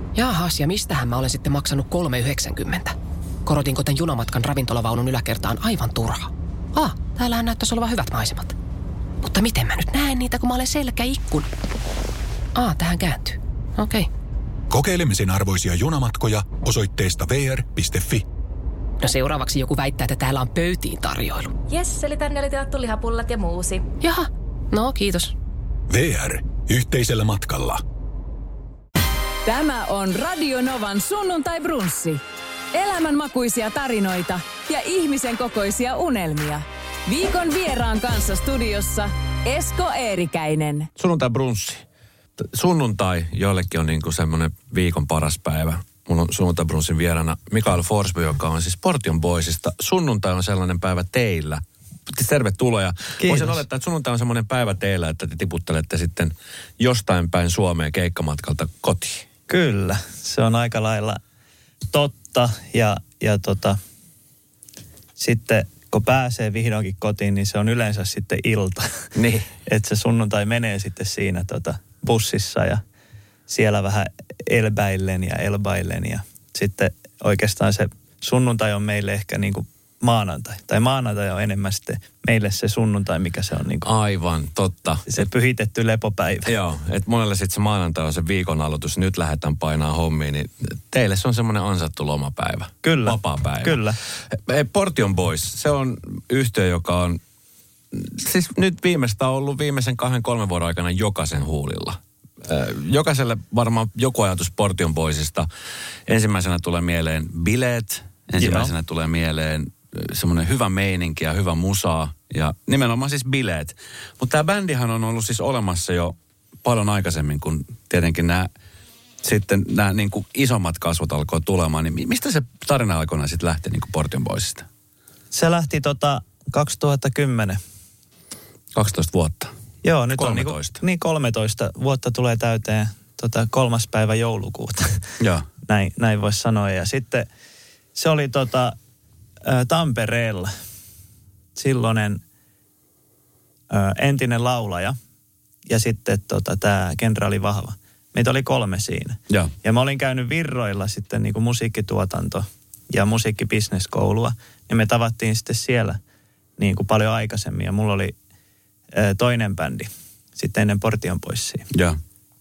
Jaahas, ja mistähän mä olen sitten maksanut 3,90? Korotinko tän junamatkan ravintolavaunun yläkertaan aivan turha? Täällähän näyttäisi olevan hyvät maisemat. Mutta miten mä nyt näen niitä, kun mä olen selkäikkun? Tähän kääntyy. Okei. Kokeilemisen arvoisia junamatkoja osoitteesta vr.fi. No seuraavaksi joku väittää, että täällä on pöytiin tarjoilu. Jes, eli tänne oli tilattu lihapullat ja muusi. Jaha, no kiitos. VR. Yhteisellä matkalla. Tämä on Radio Novan sunnuntai-brunssi. Elämänmakuisia tarinoita ja ihmisen kokoisia unelmia. Viikon vieraan kanssa studiossa Esko Eerikäinen. Sunnuntai-brunssi. Sunnuntai joillekin on niinku semmoinen viikon paras päivä. Mulla on sunnuntai-brunssin vieraana Mikael Forsby, joka on siis Portion Boysista. Sunnuntai on sellainen päivä teillä. Tervetuloa. Ja voisin olettaa, että sunnuntai on semmoinen päivä teillä, että te tiputtelette sitten jostain päin Suomeen keikkamatkalta kotiin. Kyllä, se on aika lailla totta ja sitten kun pääsee vihdoinkin kotiin, niin se on yleensä sitten ilta. Niin. Että se sunnuntai menee sitten siinä bussissa ja siellä vähän elbaillen ja sitten oikeastaan se sunnuntai on meille ehkä niin kuin maanantai. Tai maanantai on enemmän sitten meille se sunnuntai, mikä se on niin kuin aivan, totta. Se pyhitetty lepopäivä. Joo, että monelle sitten se maanantai on se viikon aloitus. Nyt lähdetään painaa hommiin, niin teille se on semmoinen ansattu lomapäivä. Kyllä. Vapaapäivä. Kyllä. Portion Boys, se on yhtiö, joka on siis nyt viimeistä ollut viimeisen 2-3 vuoden aikana jokaisen huulilla. Jokaiselle varmaan joku ajatus Portion Boysista. Ensimmäisenä tulee mieleen bileet. Ensimmäisenä tulee mieleen semmoinen hyvä meininki ja hyvä musaa ja nimenomaan siis bileet. Mutta tämä bändihän on ollut siis olemassa jo paljon aikaisemmin, kun tietenkin nämä niin kuin isommat kasvot alkoi tulemaan. Niin mistä se tarina alkoi sitten lähteä niin kuin Portion Boysista? Se lähti 2010. 12 vuotta. Joo, nyt 13. on 13 vuotta tulee täyteen 3. päivä joulukuuta. Joo. Näin voisi sanoa. Ja sitten se oli Tampereella silloinen entinen laulaja ja sitten tämä kenraali Vahva. Meitä oli 3 siinä. Ja mä olin käynyt Virroilla sitten niin kuin musiikkituotanto ja musiikkibisneskoulua. Ja me tavattiin sitten siellä niin kuin paljon aikaisemmin. Ja mulla oli toinen bändi sitten ennen Portion Boysia. Joo.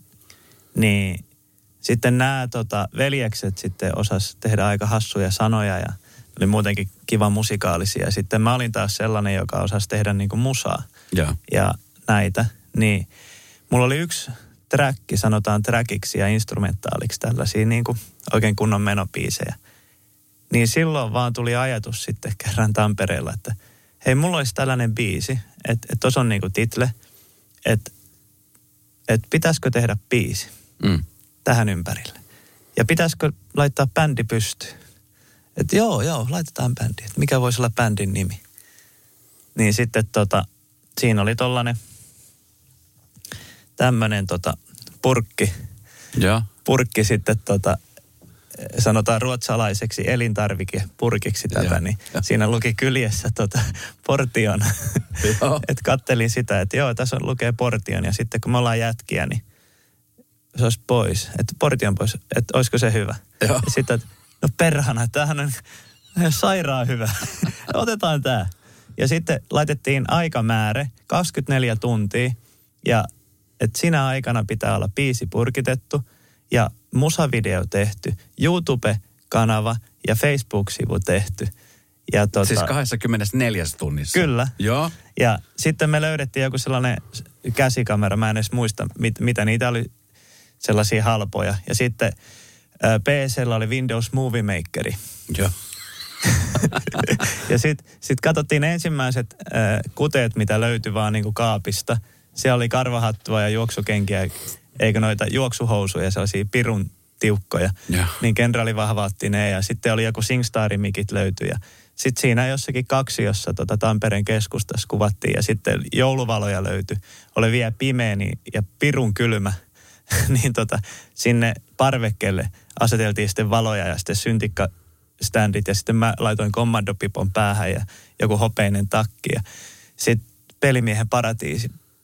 Niin sitten nämä veljekset sitten osas tehdä aika hassuja sanoja ja oli muutenkin kiva musikaalisia. Ja sitten mä olin taas sellainen, joka osasi tehdä niin kuin musaa ja näitä. Niin mulla oli yksi träkki, sanotaan träkiksi ja instrumentaaliksi, tällaisia niin kuin oikein kunnon menobiisejä. Niin silloin vaan tuli ajatus sitten kerran Tampereella, että hei, mulla olisi tällainen biisi, että tuossa on niin kuin title, että pitäisikö tehdä biisi tähän ympärille. Ja pitäisikö laittaa bändi pystyyn? Että joo, laitetaan bändi. Että mikä voisi olla bändin nimi? Niin sitten siinä oli tämmöinen purkki. Joo. Purkki sitten sanotaan ruotsalaiseksi elintarvikepurkiksi tätä, niin siinä luki kyljessä Portion. Että kattelin sitä, että joo, tässä lukee Portion. Ja sitten kun me ollaan jätkiä, niin se olisi pois. Että Portion pois, että olisiko se hyvä. Joo. Ja sitten, että no perhana, tämähän on sairaan hyvä. Otetaan tämä. Ja sitten laitettiin aikamäärä 24 tuntia. Ja että siinä aikana pitää olla biisi purkitettu ja musavideo tehty, YouTube-kanava ja Facebook-sivu tehty. Ja siis 24 tunnissa? Kyllä. Joo. Ja sitten me löydettiin joku sellainen käsikamera, mä en edes muista, mitä niitä oli, sellaisia halpoja. Ja sitten PC:llä oli Windows Movie Makeri. Joo. Ja sitten katsottiin ensimmäiset kuteet, mitä löytyi vaan niin kuin kaapista. Siellä oli karvahattua ja juoksukenkiä, eikö noita juoksuhousuja, sellaisia pirun tiukkoja. Ja. Niin kenraali Vahva otti ne ja sitten oli joku SingStar-mikit löytyi. Ja sitten siinä jossakin kaksiossa Tampereen keskustassa kuvattiin ja sitten jouluvaloja löytyi. Oli vielä pimeä ja pirun kylmä. Niin sinne parvekkeelle aseteltiin sitten valoja ja sitten syntikkaständit ja sitten mä laitoin kommandopipon päähän ja joku hopeinen takki. Ja sitten Pelimiehen paratiisi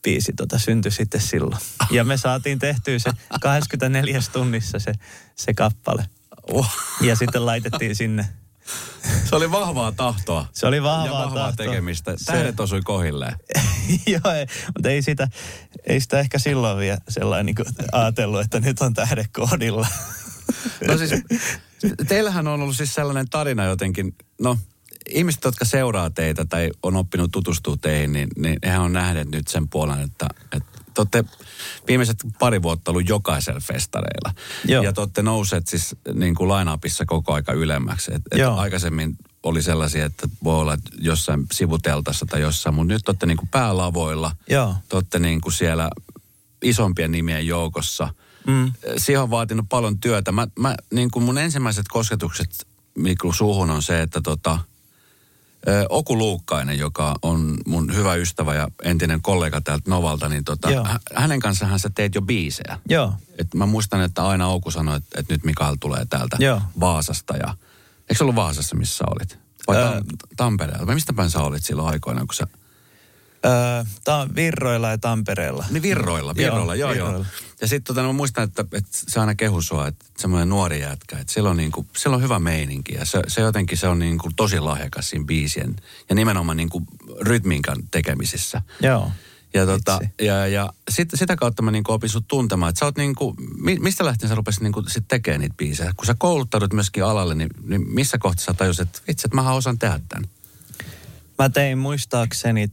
biisi syntyi sitten silloin. Ja me saatiin tehtyä se 24 tunnissa se kappale. Ja sitten laitettiin sinne. Se oli vahvaa tahtoa. Se oli vahvaa ja vahvaa tahtoa. tekemistä. Tähdet osui kohilleen. Joo, mutta ei sitä ehkä silloin vielä sellainen niin ajatellut, että nyt on tähdet kohdilla. No siis, teillähän on ollut siis sellainen tarina jotenkin, no ihmiset, jotka seuraa teitä tai on oppinut tutustua teihin, niin hehän on nähneet nyt sen puolen, että te olette viimeiset 2 vuotta ollut jokaisella festareilla. Joo. Ja te olette nousseet siis niin kuin line-upissa koko aika ylemmäksi. Aikaisemmin oli sellaisia, että voi olla jossain sivuteltassa tai jossain, mutta nyt te olette niin kuin päälavoilla. Joo. Te olette niin kuin siellä isompien nimien joukossa. Siihen on vaatinut paljon työtä. Mä niin kuin mun ensimmäiset kosketukset Miklu suuhun on se, että Oku Luukkainen, joka on mun hyvä ystävä ja entinen kollega täältä Novalta, niin hänen kanssaan sä teet jo biisejä. Joo. Et mä muistan, että aina Oku sanoi, että nyt Mikael tulee täältä Vaasasta. Ja, eikö se ollut Vaasassa, missä sä olit? Vai Tampereella? Vai mistä päin sä olit silloin aikoinaan, kun sä... Virroilla ja Tampereella. Niin Virroilla, joo. Ja sitten mä muistan, että se aina kehu sua, että semmoinen nuori jätkä, että siellä on hyvä meininki ja se jotenkin se on niinku tosi lahjakas siinä biisien ja nimenomaan niinku rytminkan tekemisissä. Joo. Ja sitä kautta mä niinku opin sut tuntemaan, että sä oot niinku, mistä lähtien sä rupesit niinku sit tekemään niitä biisejä? Kun sä kouluttaudut myöskin alalle, niin missä kohtaa sä tajusit, että vitsi, että mähän osaan tehdä tämän? Mä tein muistaakseni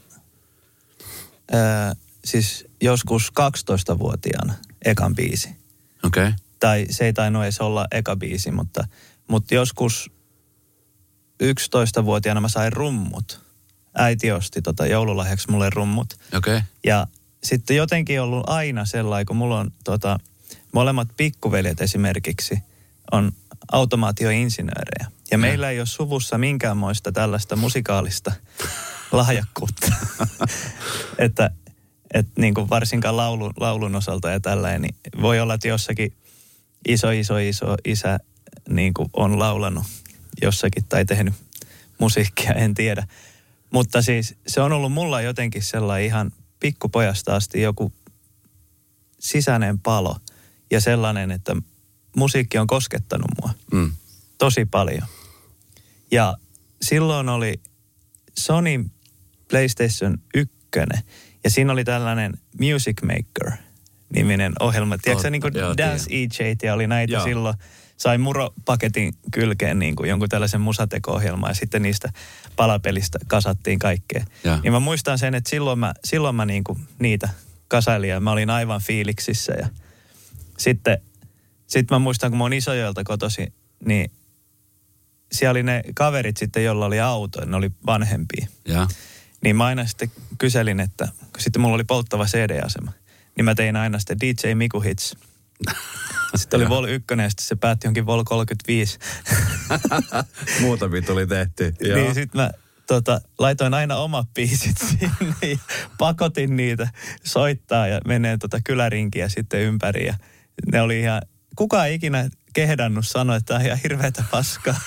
siis joskus 12-vuotiaana ekan biisi. Okei. Okay. Tai se ei tainnut edes olla eka biisi, mutta joskus 11-vuotiaana mä sain rummut. Äiti osti joululahjaksi mulle rummut. Okei. Okay. Ja sitten jotenkin ollut aina sellainen, kun mulla on molemmat pikkuveljet esimerkiksi on automaatioinsinöörejä. Ja meillä ei ole suvussa minkäänmoista tällaista musikaalista lahjakkuutta. että niin kuin varsinkaan laulun osalta ja tällainen, niin voi olla, että jossakin iso isä niin kuin on laulanut jossakin tai tehnyt musiikkia, en tiedä. Mutta siis se on ollut mulla jotenkin sellainen ihan pikkupojasta asti joku sisäinen palo ja sellainen, että musiikki on koskettanut mua tosi paljon. Ja silloin oli Sony PlayStation 1 ja siinä oli tällainen Music Maker-niminen ohjelma. Tiedätkö niin kuin Dance EJ ja oli näitä silloin. Sai muropaketin kylkeen niin kuin jonkun tällaisen musateko-ohjelman ja sitten niistä palapelistä kasattiin kaikkea. Niin mä muistan sen, että silloin mä niin kuin niitä kasailin ja mä olin aivan fiiliksissä. Ja sitten mä muistan, kun mä oon Isojoelta kotoisin, niin siellä oli ne kaverit sitten, joilla oli auto, ne oli vanhempia. Ja. Niin mä aina sitten kyselin, että kun sitten mulla oli polttava CD-asema, niin mä tein aina sitten DJ Miku Hits. Sitten oli Vol 1 ja sitten se päätti jonkin Vol 35. Muutamia tuli tehty. Niin sitten mä laitoin aina omat biisit sinne ja pakotin niitä soittaa ja menee kylärinkiä sitten ympäri. Ja ne oli ihan, kukaan ei ikinä kehdannut sanoa, että tämä on ihan hirveätä paskaa.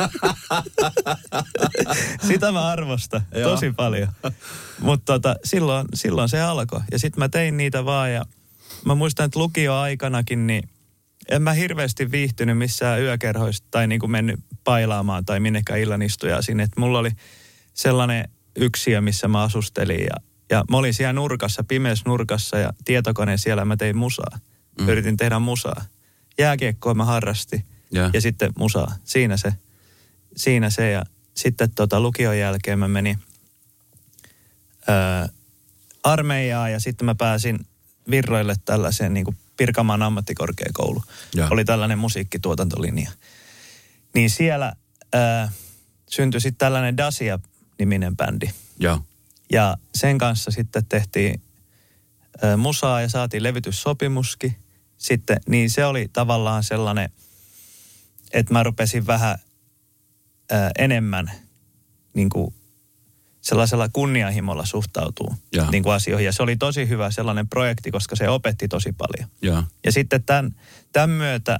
Sitä mä arvostan tosi paljon. Mutta silloin se alkoi. Ja sitten mä tein niitä vaan ja mä muistan, että lukioaikanakin niin en mä hirveästi viihtynyt missään yökerhoista tai niin kuin mennyt pailaamaan tai minnekään illanistujaa sinne. Että mulla oli sellainen yksiö, missä mä asustelin ja mä olin siellä nurkassa, pimeässä nurkassa ja tietokoneen siellä mä tein musaa. Yritin tehdä musaa. Jääkiekkoa mä harrastin ja sitten musaa. Siinä se ja sitten lukion jälkeen mä menin armeijaan ja sitten mä pääsin Virroille tällaiseen niin kuin Pirkanmaan ammattikorkeakoulu. Oli tällainen musiikkituotantolinja. Niin siellä syntyi sitten tällainen Dacia-niminen bändi. Ja sen kanssa sitten tehtiin musaa ja saatiin levytyssopimuskin. Sitten, niin se oli tavallaan sellainen, että mä rupesin vähän enemmän niin kuin sellaisella kunnianhimolla suhtautuu niin kuin asioihin. Ja se oli tosi hyvä sellainen projekti, koska se opetti tosi paljon. Ja sitten tämän myötä,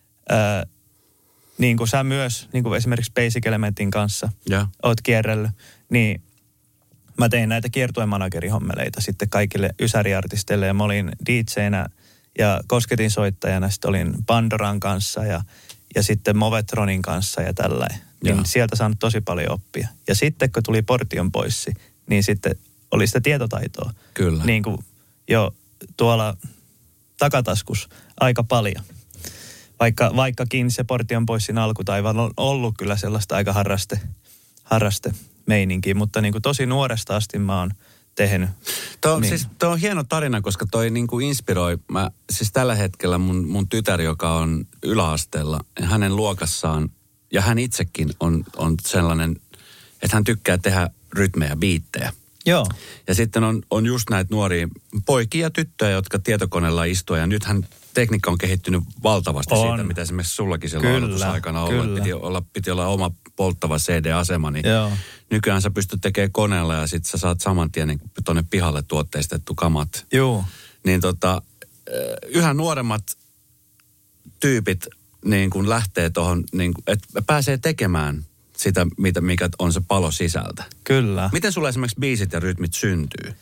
niin kuin sä myös, niin kuin esimerkiksi Basic Elementin kanssa oot kierrellyt, niin mä tein näitä kiertuemanagerihommeleiita sitten kaikille ysäriartisteille ja mä olin DJ:nä ja kosketinsoittajana, sitten olin Pandoran kanssa ja sitten Movetronin kanssa ja tällainen. Niin sieltä saanut tosi paljon oppia. Ja sitten kun tuli Portion Boys, niin sitten oli sitä tietotaitoa. Kyllä. Niin kuin jo tuolla takataskus aika paljon. Vaikkakin se Portion Boysin alkutaival on ollut kyllä sellaista aika harraste meininkiä, mutta niin kuin tosi nuoresta asti mä oon tehnyt. Tuo on hieno tarina, koska toi niin kuin inspiroi. Siis tällä hetkellä mun tytär, joka on yläasteella, hänen luokassaan, ja hän itsekin on sellainen, että hän tykkää tehdä rytmejä, biittejä. Joo. Ja sitten on just näitä nuoria poikia ja tyttöjä, jotka tietokoneella istuu, ja nythän tekniikka on kehittynyt valtavasti siitä, mitä esimerkiksi sullakin silloin aloitusaikana ollut. Piti olla oma polttava CD-asema, niin nykyään sä pystyt tekemään koneella ja sitten sä saat saman tien niin tuonne pihalle tuotteistettu kamat. Joo. Niin yhä nuoremmat tyypit niin kun lähtee tuohon, niin että pääsee tekemään sitä, mikä on se palo sisältä. Kyllä. Miten sulla esimerkiksi biisit ja rytmit syntyy?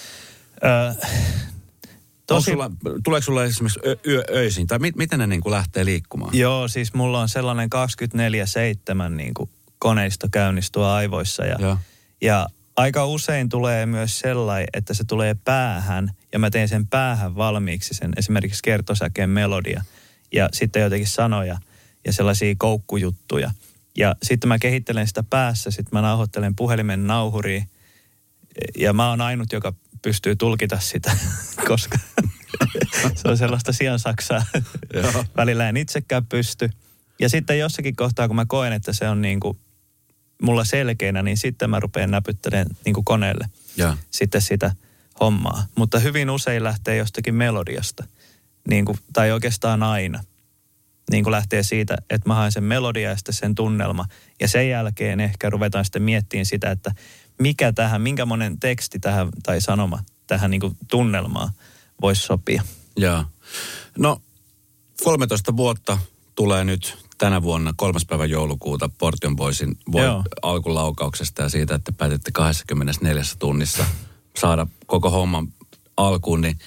Tuleeko sulla esimerkiksi öisin, tai miten ne niin kuin lähtee liikkumaan? Joo, siis mulla on sellainen 24/7 niin kuin koneisto käynnistyä aivoissa. Ja aika usein tulee myös sellainen, että se tulee päähän, ja mä teen sen päähän valmiiksi sen esimerkiksi kertosäkeen melodia, ja sitten jotenkin sanoja, ja sellaisia koukkujuttuja. Ja sitten mä kehittelen sitä päässä, sitten mä nauhoittelen puhelimen nauhuriin, ja mä oon ainut, joka pystyy tulkita sitä, koska se on sellaista siansaksaa. Välillä en itsekään pysty. Ja sitten jossakin kohtaa, kun mä koen, että se on niin kuin mulla selkeänä, niin sitten mä rupean näpyttelemään niin kuin koneelle sitten sitä hommaa. Mutta hyvin usein lähtee jostakin melodiasta, niin kuin, tai oikeastaan aina. Niin kuin lähtee siitä, että mä haen sen melodia ja sitten sen tunnelma. Ja sen jälkeen ehkä ruvetaan sitten miettimään sitä, että minkä monen teksti tähän tai sanoma tähän niin kuin tunnelmaan voisi sopia. Joo. No 13 vuotta tulee nyt tänä vuonna 3. päivä joulukuuta Portion Boysin alkulaukauksesta ja siitä, että päätitte 24 tunnissa saada koko homman alkuun. Niin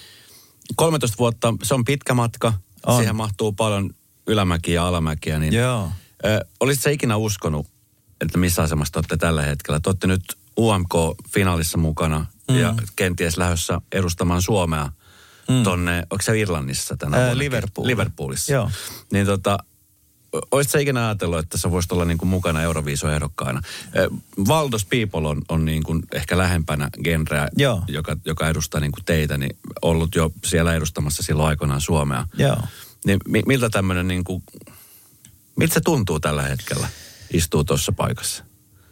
13 vuotta, se on pitkä matka. Siihen mahtuu paljon ylämäkiä ja alamäkiä. Niin olisitko sä ikinä uskonut, että missä asemassa te olette tällä hetkellä? Te olette nyt UMK-finaalissa mukana ja kenties lähdössä edustamaan Suomea tonne, onko se Irlannissa tänä vuonna? Liverpoolissa. Joo. Niin olisitko sä ikinä ajatellut, että sä voisit olla niin kuin mukana Euroviiso-ehdokkaana? Valdos People on niin kuin ehkä lähempänä genreä, joka edustaa niin kuin teitä, niin ollut jo siellä edustamassa silloin aikoinaan Suomea. Joo. Niin miltä tämmöinen niin kuin, miltä se tuntuu tällä hetkellä, istuu tuossa paikassa?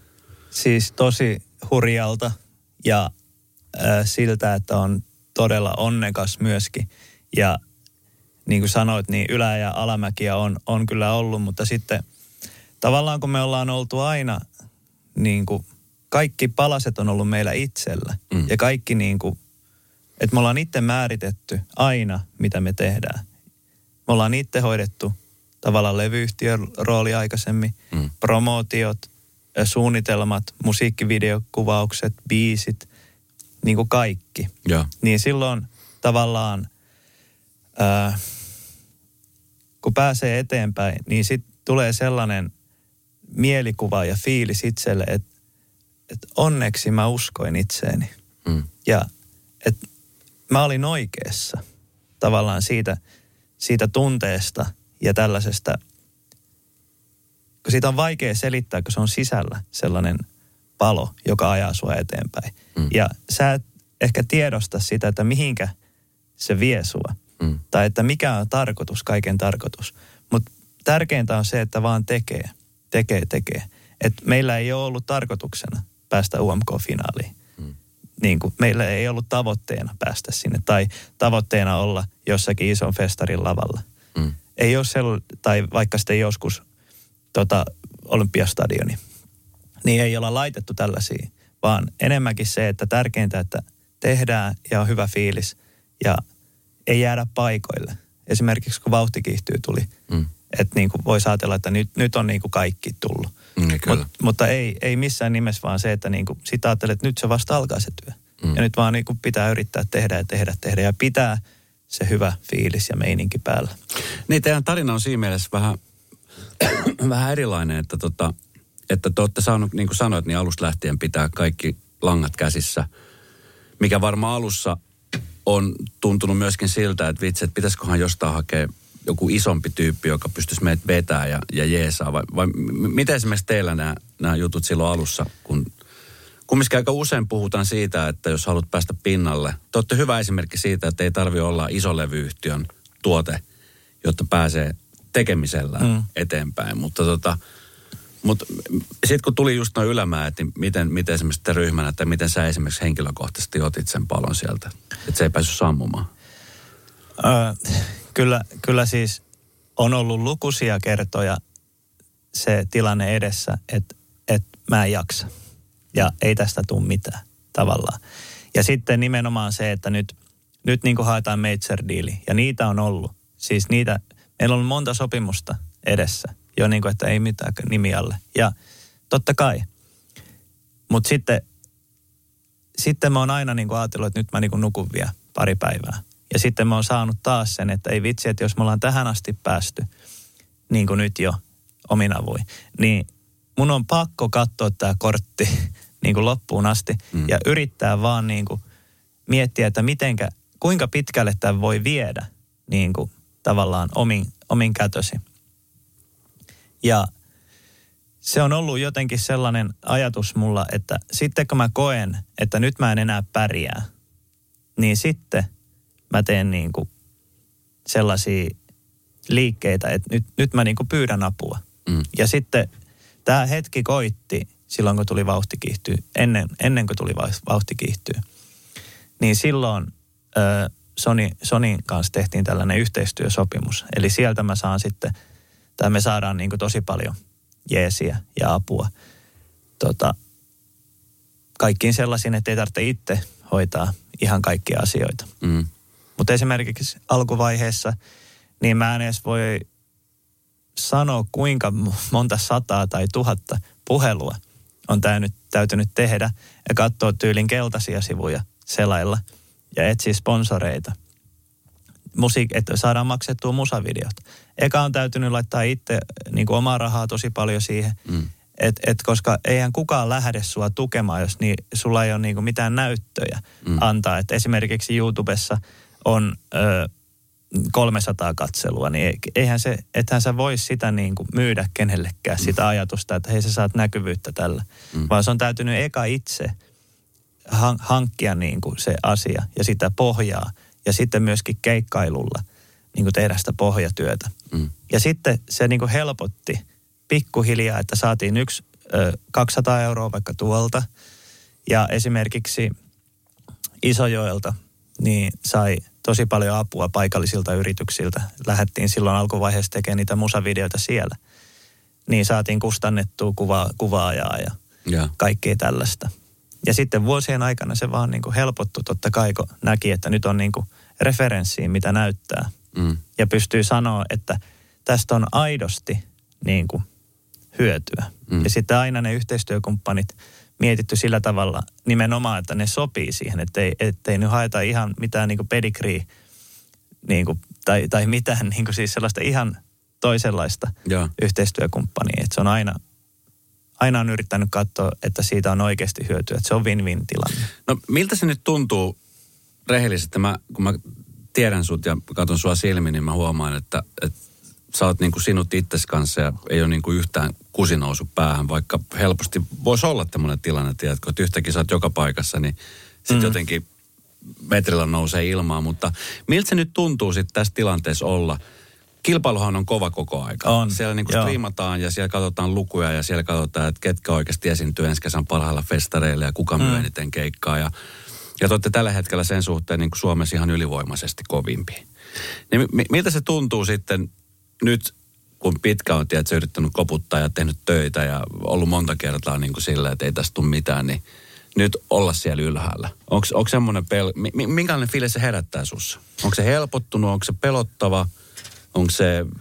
Siis tosi hurjalta ja siltä, että on todella onnekas myöskin. Ja niin kuin sanoit, niin ylä- ja alamäkiä on kyllä ollut, mutta sitten tavallaan kun me ollaan oltu aina, niin kuin kaikki palaset on ollut meillä itsellä. Ja kaikki niin kuin, että me ollaan itse määritetty aina, mitä me tehdään. Me ollaan itse hoidettu tavallaan levyyhtiön rooli aikaisemmin, promootiot, suunnitelmat, musiikkivideokuvaukset, biisit, niin kuin kaikki. Niin silloin tavallaan, kun pääsee eteenpäin, niin sitten tulee sellainen mielikuva ja fiilis itselle, että onneksi mä uskoin itseeni. Ja että mä olin oikeassa tavallaan siitä tunteesta ja tällaisesta, kun siitä on vaikea selittää, kun se on sisällä sellainen palo, joka ajaa sua eteenpäin. Ja sä et ehkä tiedosta sitä, että mihinkä se vie sua. Tai että mikä on tarkoitus, kaiken tarkoitus. Mutta tärkeintä on se, että vaan tekee. Että meillä ei ole ollut tarkoituksena päästä UMK-finaaliin. Niin kuin meillä ei ollut tavoitteena päästä sinne tai tavoitteena olla jossakin ison festarin lavalla. Ei ole tai vaikka sitten joskus Olympiastadioni, niin ei olla laitettu tällaisia, vaan enemmänkin se, että tärkeintä, että tehdään ja on hyvä fiilis ja ei jäädä paikoille. Esimerkiksi kun Vauhti kiihtyy tuli, Että niin kuin voisi ajatella, että nyt on niin kuin kaikki tullut. Mutta ei missään nimessä vaan se, että niin kuin sit ajattelet, että nyt se vasta alkaa se työ. Ja nyt vaan niin kuin pitää yrittää tehdä ja pitää se hyvä fiilis ja meininki päällä. Niin, teidän tarina on siinä mielessä vähän erilainen, että te olette saanut, niin kuin sanoit, niin alusta lähtien pitää kaikki langat käsissä, mikä varmaan alussa on tuntunut myöskin siltä, että vitsi, että pitäisiköhän jostain hakea joku isompi tyyppi, joka pystyisi meitä vetää ja jeesaa, vai miten esimerkiksi teillä nämä jutut silloin alussa, kun kumminkin aika usein puhutaan siitä, että jos haluat päästä pinnalle, te olette hyvä esimerkki siitä, että ei tarvitse olla isolevyyhtiön tuote, jotta pääsee tekemisellään eteenpäin, mutta sitten kun tuli just nuo ylämäät, niin miten esimerkiksi te ryhmänä, tai miten sä esimerkiksi henkilökohtaisesti otit sen palon sieltä, että se ei päässyt sammumaan? Kyllä siis on ollut lukuisia kertoja se tilanne edessä, että mä en jaksa. Ja ei tästä tule mitään tavallaan. Ja sitten nimenomaan se, että nyt niin kuin haetaan major-diili. Ja niitä on ollut. Siis meillä on monta sopimusta edessä. Jo niin kuin, että ei mitään nimi alle. Ja totta kai. Mutta sitten mä oon aina niin kuin ajatellut, että nyt mä niin kuin nukun vielä pari päivää. Ja sitten mä oon saanut taas sen, että ei vitsi, että jos me ollaan tähän asti päästy, niin kuin nyt jo omin avuin, niin mun on pakko katsoa tämä kortti niin kuin loppuun asti ja yrittää vaan niin kuin miettiä, että kuinka pitkälle tämä voi viedä niin kuin tavallaan omin kätösi. Ja se on ollut jotenkin sellainen ajatus mulla, että sitten kun mä koen, että nyt mä en enää pärjää, niin sitten mä teen niin kuin sellaisia liikkeitä, että nyt mä niin kuin pyydän apua. Ja sitten tämä hetki koitti silloin, kun tuli vauhti kiihtyä, ennen kuin tuli vauhti kiihtyä. Niin silloin Sonin kanssa tehtiin tällainen yhteistyösopimus. Eli sieltä mä saan sitten, tai me saadaan niin kuin tosi paljon jeesiä ja apua. Kaikkiin sellaisiin, että ei tarvitse itse hoitaa ihan kaikkia asioita. Mutta esimerkiksi alkuvaiheessa, niin mä en edes voi sanoa, kuinka monta 100 tai 1000 puhelua on täytynyt tehdä ja katsoa tyylin keltaisia sivuja selailla ja etsiä sponsoreita. Että saadaan maksettua musavideot. Eka on täytynyt laittaa itse niin kuin omaa rahaa tosi paljon siihen, koska eihän kukaan lähde sua tukemaan, jos sulla ei ole niin kuin mitään näyttöjä antaa. Et esimerkiksi YouTubessa on 300 katselua, niin ethän sä vois sitä niin kuin myydä kenellekään, sitä ajatusta, että hei sä saat näkyvyyttä tällä. Vaan se on täytynyt eka itse hankkia niin kuin se asia ja sitä pohjaa ja sitten myöskin keikkailulla niin kuin tehdä sitä pohjatyötä. Ja sitten se niin kuin helpotti pikkuhiljaa, että saatiin 200 euroa vaikka tuolta ja esimerkiksi Isojoelta niin sai tosi paljon apua paikallisilta yrityksiltä. Lähdettiin silloin alkuvaiheessa tekemään niitä musavideoita siellä. Niin saatiin kustannettua kuvaajaa ja kaikkea tällaista. Ja sitten vuosien aikana se vaan niin kuin helpottui totta kai, kun näki, että nyt on niin kuin referenssiin, mitä näyttää. Ja pystyy sanoa, että tästä on aidosti niin kuin hyötyä. Ja sitten aina ne yhteistyökumppanit mietitty sillä tavalla nimenomaan, että ne sopii siihen, ettei nyt haeta ihan mitään niin kuin pedigree niin kuin, tai mitään niin kuin siis sellaista ihan toisenlaista yhteistyökumppania. Että se on aina on yrittänyt katsoa, että siitä on oikeasti hyötyä, että se on win-win tilanne. No miltä se nyt tuntuu rehellisesti, kun mä tiedän sut ja katson sua silmiin, niin mä huomaan, että sä oot niin kuin sinut itsesi kanssa ja ei ole niin kuin yhtään kusinousu päähän, vaikka helposti voisi olla tämmöinen tilanne, tiedätkö, että yhtäkkiä sä oot joka paikassa, niin sitten jotenkin metrillä nousee ilmaan, mutta miltä se nyt tuntuu sitten tässä tilanteessa olla? Kilpailuhan on kova koko aika. On, siellä niin kuin striimataan ja siellä katsotaan lukuja ja siellä katsotaan, että ketkä oikeasti esiintyy ensi kesän parhailla festareilla ja kuka myy eniten keikkaa. Ja te olette tällä hetkellä sen suhteen niin kuin Suomessa ihan ylivoimaisesti kovimpi. Niin miltä se tuntuu sitten nyt, kun pitkään on yrittänyt koputtaa ja tehnyt töitä ja ollut monta kertaa niin kuin sillä, että ei tästä tule mitään, niin nyt olla siellä ylhäällä. Onko semmoinen minkälainen fiilis se herättää sussa? Onko se helpottunut, onko se pelottava? Onko se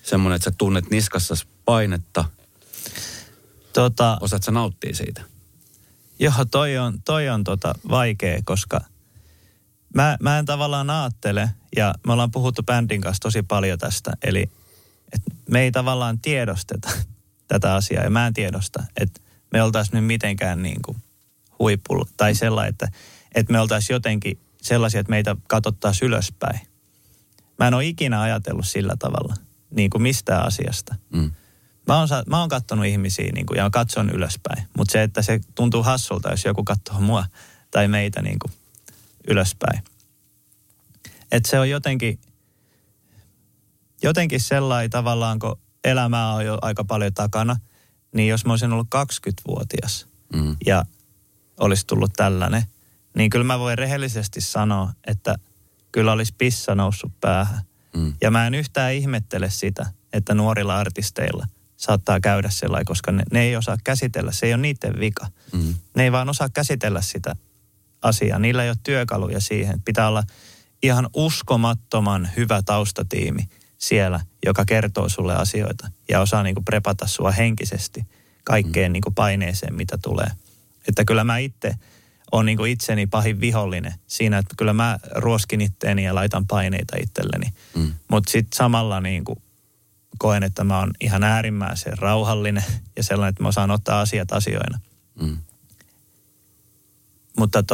semmoinen, että sä tunnet niskassasi painetta? Osaat sä nauttia siitä? Joo, toi on vaikea, koska mä en tavallaan ajattele, ja me ollaan puhuttu bändin kanssa tosi paljon tästä, eli että me ei tavallaan tiedosteta tätä asiaa, ja mä en tiedosta, että me oltaisiin nyt mitenkään niin kuin huipulla, tai sellainen, että me oltaisiin jotenkin sellaisia, että meitä katsottaisiin ylöspäin. Mä en ole ikinä ajatellut sillä tavalla, niin kuin mistään asiasta. Mä oon katsonut ihmisiä niin kuin, ja katson ylöspäin, mutta se, että se tuntuu hassulta, jos joku katsoo mua tai meitä niin kuin ylöspäin. Että se on jotenkin sellainen tavallaan, kun elämää on jo aika paljon takana, niin jos mä olisin ollut 20-vuotias ja olisi tullut tällainen, niin kyllä mä voin rehellisesti sanoa, että kyllä olisi pissa noussut päähän. Ja mä en yhtään ihmettele sitä, että nuorilla artisteilla saattaa käydä sellainen, koska ne ei osaa käsitellä, se ei ole niiden vika. Ne ei vaan osaa käsitellä sitä asiaa. Niillä ei ole työkaluja siihen. Pitää olla ihan uskomattoman hyvä taustatiimi siellä, joka kertoo sulle asioita ja osaa niinku prepata sua henkisesti kaikkeen niinku paineeseen, mitä tulee. Että kyllä mä itse on niinku itseni pahin vihollinen siinä, että kyllä mä ruoskin itteeni ja laitan paineita itselleni. Mutta sitten samalla niinku koen, että mä oon ihan äärimmäisen rauhallinen ja sellainen, että mä osaan ottaa asiat asioina. Mutta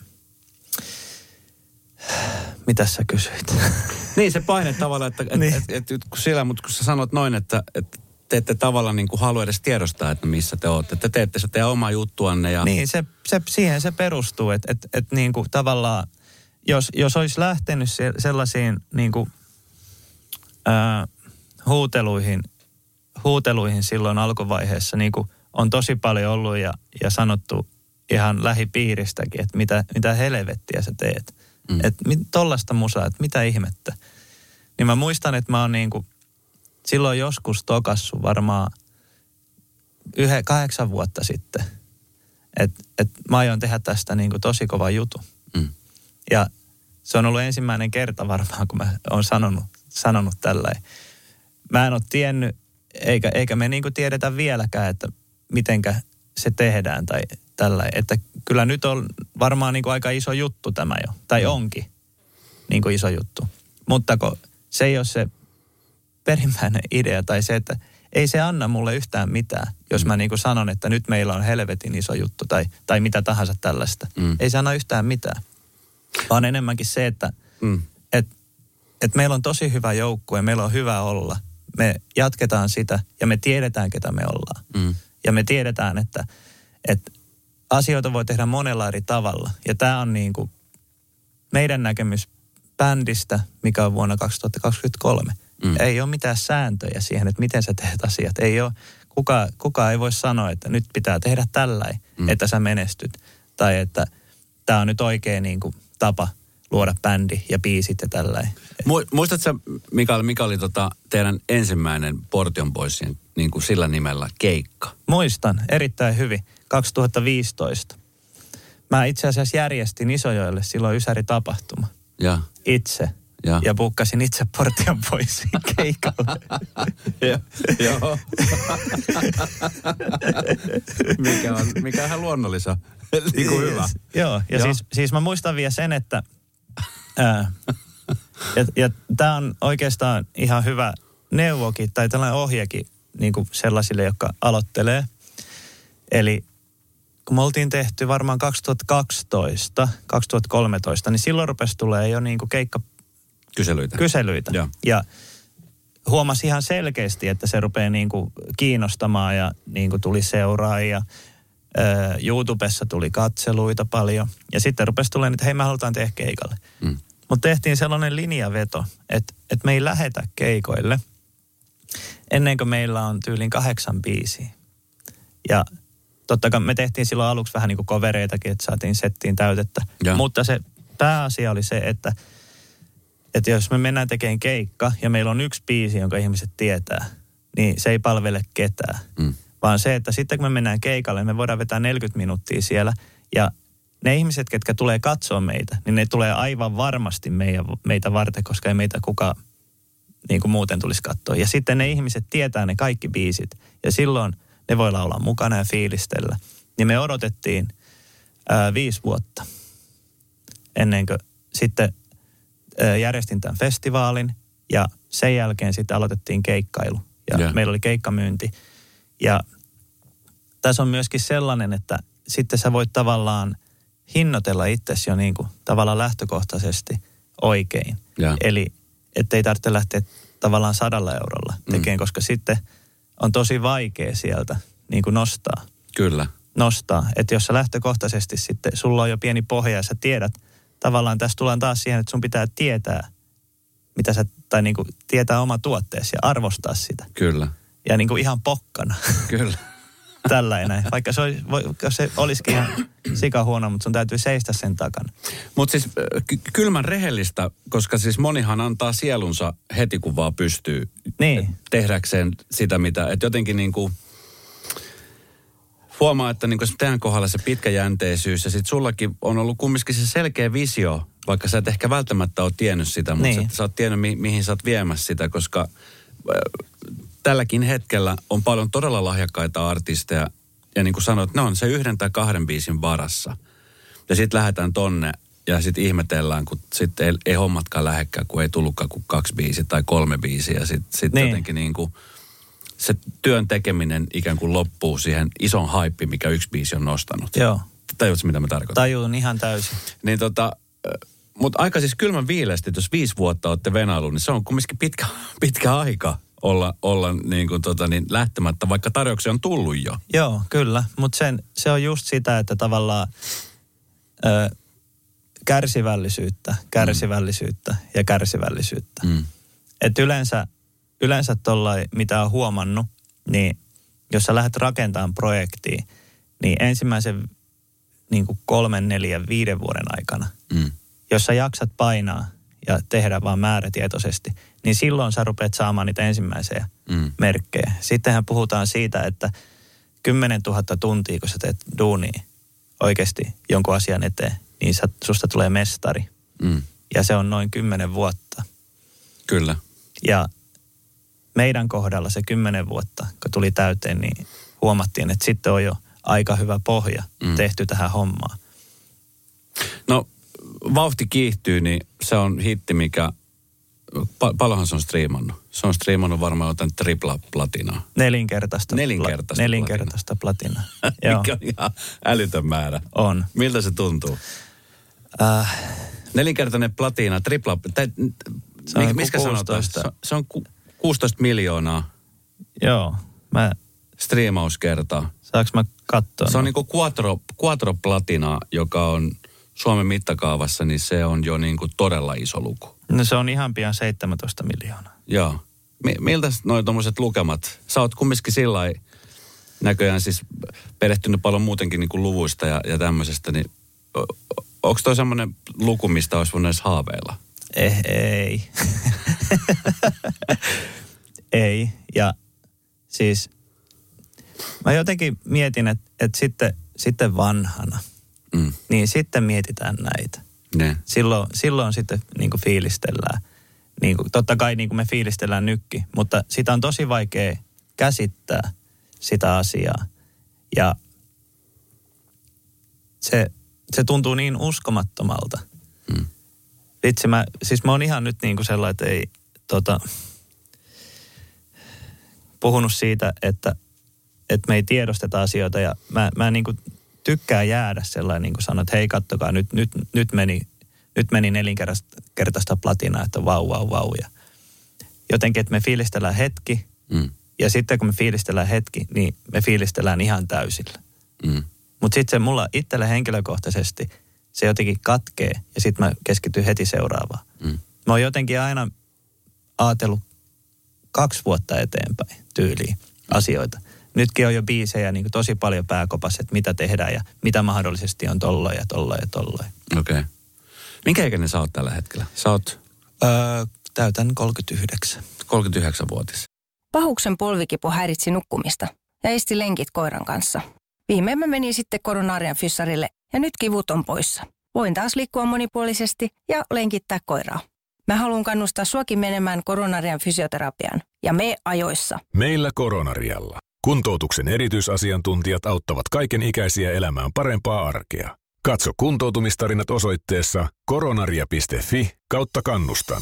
mitäs sä kysyit? Niin, se paine tavallaan, että mutta kun sä sanot noin, että te ette tavallaan niin kuin halua edes tiedostaa, että missä te olette. Te teette se teidän omaa juttuanne. Ja... Niin, siihen se perustuu, että niin kuin tavallaan, jos olisi lähtenyt sellaisiin niin kuin, huuteluihin silloin alkuvaiheessa, niin kuin on tosi paljon ollut ja sanottu ihan lähipiiristäkin, että mitä helvettiä sä teet. Että tollaista musaa, että mitä ihmettä. Niin mä muistan, että mä oon niinku silloin joskus tokassu varmaan 8 vuotta sitten. Että mä aion tehdä tästä niinku tosi kova jutu. Ja se on ollut ensimmäinen kerta varmaan, kun mä oon sanonut tälläin. Mä en ole tiennyt, eikä me niinku tiedetä vieläkään, että mitenkä se tehdään tai tällainen. Että kyllä nyt on varmaan niin kuin aika iso juttu tämä jo. Tai onkin niin kuin iso juttu. Mutta se ei ole se perimmäinen idea tai se, että ei se anna mulle yhtään mitään, jos mä niin kuin sanon, että nyt meillä on helvetin iso juttu tai mitä tahansa tällaista. Ei se anna yhtään mitään. Vaan enemmänkin se, että et meillä on tosi hyvä joukkue, meillä on hyvä olla. Me jatketaan sitä ja me tiedetään, ketä me ollaan. Ja me tiedetään, että asioita voi tehdä monella eri tavalla. Ja tämä on niin kuin meidän näkemys bändistä, mikä on vuonna 2023. Ei ole mitään sääntöjä siihen, että miten sä teet asiat. Ei ole, kukaan ei voi sanoa, että nyt pitää tehdä tälläin, että sä menestyt. Tai että tämä on nyt oikea niin kuin tapa luoda bändi ja biisit ja tälläin. Muistatko sä, mikä oli teidän ensimmäinen Portion Boysien niin kuin sillä nimellä keikka? Muistan, erittäin hyvin. 2015. Mä itse asiassa järjestin Isojoelle silloin Ysäri-tapahtuma. Ja. Itse. Ja bukkasin itse Portion Boysin keikalle. Joo. mikä on ihan luonnollista. Niin kuin hyvä. Joo, ja siis mä muistan vielä sen, että ja tää on oikeastaan ihan hyvä neuvokin tai tällainen ohjekin niin kuin sellaisille, jotka aloittelee. Eli kun me oltiin tehty varmaan 2012, 2013, niin silloin rupesi tulee jo niin kuin kyselyitä. Ja huomasi ihan selkeästi, että se rupeaa niin kuin kiinnostamaan ja niin kuin tuli seuraajia. YouTubessa tuli katseluita paljon. Ja sitten rupesi tulemaan, että hei, me halutaan tehdä keikalle. Mutta tehtiin sellainen linjaveto, että me ei lähetä keikoille ennen kuin meillä on tyyliin 8 biisiä. Ja totta kai me tehtiin silloin aluksi vähän niin kuin covereitakin, että saatiin settiin täytettä. Ja. Mutta se pääasia oli se, että jos me mennään tekemään keikka ja meillä on 1 biisi, jonka ihmiset tietää, niin se ei palvele ketään. Vaan se, että sitten kun me mennään keikalle, me voidaan vetää 40 minuuttia siellä. Ja ne ihmiset, ketkä tulee katsoa meitä, niin ne tulee aivan varmasti meitä varten, koska ei meitä kukaan niin kuin muuten tulisi katsoa. Ja sitten ne ihmiset tietää ne kaikki biisit. Ja silloin ne voi laulaa mukana ja fiilistellä. Niin me odotettiin 5 vuotta ennen kuin sitten järjestin tämän festivaalin. Ja sen jälkeen sitten aloitettiin keikkailu. Ja meillä oli keikkamyynti. Ja tässä on myöskin sellainen, että sitten sä voit tavallaan hinnoitella itsesi jo niin kuin tavallaan lähtökohtaisesti oikein. Eli ettei tarvitse lähteä tavallaan 100 eurolla tekemään, koska sitten on tosi vaikea sieltä niin kuin nostaa. Kyllä. Nostaa. Että jos sä lähtökohtaisesti sitten, sulla on jo pieni pohja ja sä tiedät, tavallaan tässä tullaan taas siihen, että sun pitää tietää, mitä sä, tai niin kuin tietää oma tuotteesi ja arvostaa sitä. Kyllä. Ja niin kuin ihan pokkana. Kyllä. Tällainen. Vaikka se olisikin ihan sikahuono, mutta sun täytyy seistä sen takana. Mutta siis kylmän rehellistä, koska siis monihan antaa sielunsa heti, kun vaan pystyy tehdäkseen sitä, mitä... Että jotenkin niinku huomaa, että niinku teidän kohdalla se pitkäjänteisyys ja sitten sullakin on ollut kumminkin se selkeä visio, vaikka sä et ehkä välttämättä ole tiennyt sitä, mutta sä oot tiennyt, mihin sä oot viemässä sitä, koska... Tälläkin hetkellä on paljon todella lahjakkaita artisteja, ja niin kuin sanoit, ne on se 1 tai 2 biisin varassa. Ja sitten lähdetään tonne, ja sitten ihmetellään, kun sitten ei hommatkaan lähekkään, kun ei tullutkaan kuin 2 biisiä tai 3 biisiä. Ja sitten jotenkin niin kuin se työn tekeminen ikään kuin loppuu siihen ison haippiin, mikä 1 biisi on nostanut. Joo. Tajuutko, mitä mä tarkoitan? Tajuun ihan täysin. Niin mutta aika siis kylmän viileästi, että jos 5 vuotta olette venailu, niin se on kumminkin pitkä aika olla niin kuin lähtemättä, vaikka tarjouksia on tullut jo. Joo, kyllä. Mutta se on just sitä, että tavallaan kärsivällisyyttä. Että yleensä tollain, mitä on huomannut, niin jos sä lähdet rakentamaan projektia, niin ensimmäisen niin kuin 3, 4, 5 vuoden aikana, jos sä jaksat painaa ja tehdä vaan määrätietoisesti, niin silloin sä rupeat saamaan niitä ensimmäisiä merkkejä. Sittenhän puhutaan siitä, että 10 000 tuntia, kun sä teet duunia oikeasti jonkun asian eteen, niin susta tulee mestari. Ja se on noin 10 vuotta. Kyllä. Ja meidän kohdalla se 10 vuotta, kun tuli täyteen, niin huomattiin, että sitten on jo aika hyvä pohja tehty tähän hommaan. No, vauhti kiihtyy, niin se on hitti, mikä... Paljonhan se on striimannut? Se on striimannut varmaan jotain tripla platinaa. Nelinkertaista platinaa. Mikä on ihan älytön määrä. On. Miltä se tuntuu? Nelinkertainen platina, tripla... Miskä sanotaan? Se on 16 miljoonaa. Joo. Striimauskertaa. Saanko mä katsoa? Se on niinku quattro platinaa, joka on Suomen mittakaavassa, niin se on jo niinku todella iso luku. No se on ihan pian 17 miljoonaa. Joo. Miltä noi tommoset lukemat? Sä oot kumminkin sillai näköjään siis perehtynyt paljon muutenkin niinku luvuista ja tämmöisestä, niin onko toi semmoinen luku, mistä olisi voinut edes haaveilla? Ei. Ei. Ja siis mä jotenkin mietin, että sitten vanhana, niin sitten mietitään näitä. Ne. Silloin sitten niin kuin fiilistellään. Niin kuin, totta kai niin kuin me fiilistellään nytkin, mutta sitä on tosi vaikea käsittää sitä asiaa. Ja se tuntuu niin uskomattomalta. Vitsi, mä oon ihan nyt niin kuin sellainen, että ei puhunut siitä, että me ei tiedosteta asioita. Ja mä niin kuin tykkään jäädä sellainen, niin kuin sanoin, että hei kattokaa, nyt meni nelinkertaista platinaa, että vau. Ja jotenkin, että me fiilistellään hetki, ja sitten kun me fiilistellään hetki, niin me fiilistellään ihan täysillä. Mutta sitten se mulla itselle henkilökohtaisesti, se jotenkin katkee, ja sitten mä keskityn heti seuraavaan. Mä oon jotenkin aina ajatellut 2 vuotta eteenpäin tyyliin asioita. Nytkin on jo biisejä niin kuin tosi paljon pääkopassa, että mitä tehdään ja mitä mahdollisesti on tolloin. Okei. Minkä ikäinen sä oot tällä hetkellä? Sä oot... Täytän 39. 39-vuotias. Pahuksen polvikipu häiritsi nukkumista ja esti lenkit koiran kanssa. Viimein mä menin sitten koronaarian fyssarille ja nyt kivut on poissa. Voin taas liikkua monipuolisesti ja lenkittää koiraa. Mä haluan kannustaa suakin menemään Coronarian fysioterapiaan. Ja me ajoissa. Meillä Coronarialla. Kuntoutuksen erityisasiantuntijat auttavat kaikenikäisiä elämään parempaa arkea. Katso kuntoutumistarinat osoitteessa coronaria.fi/kannustan.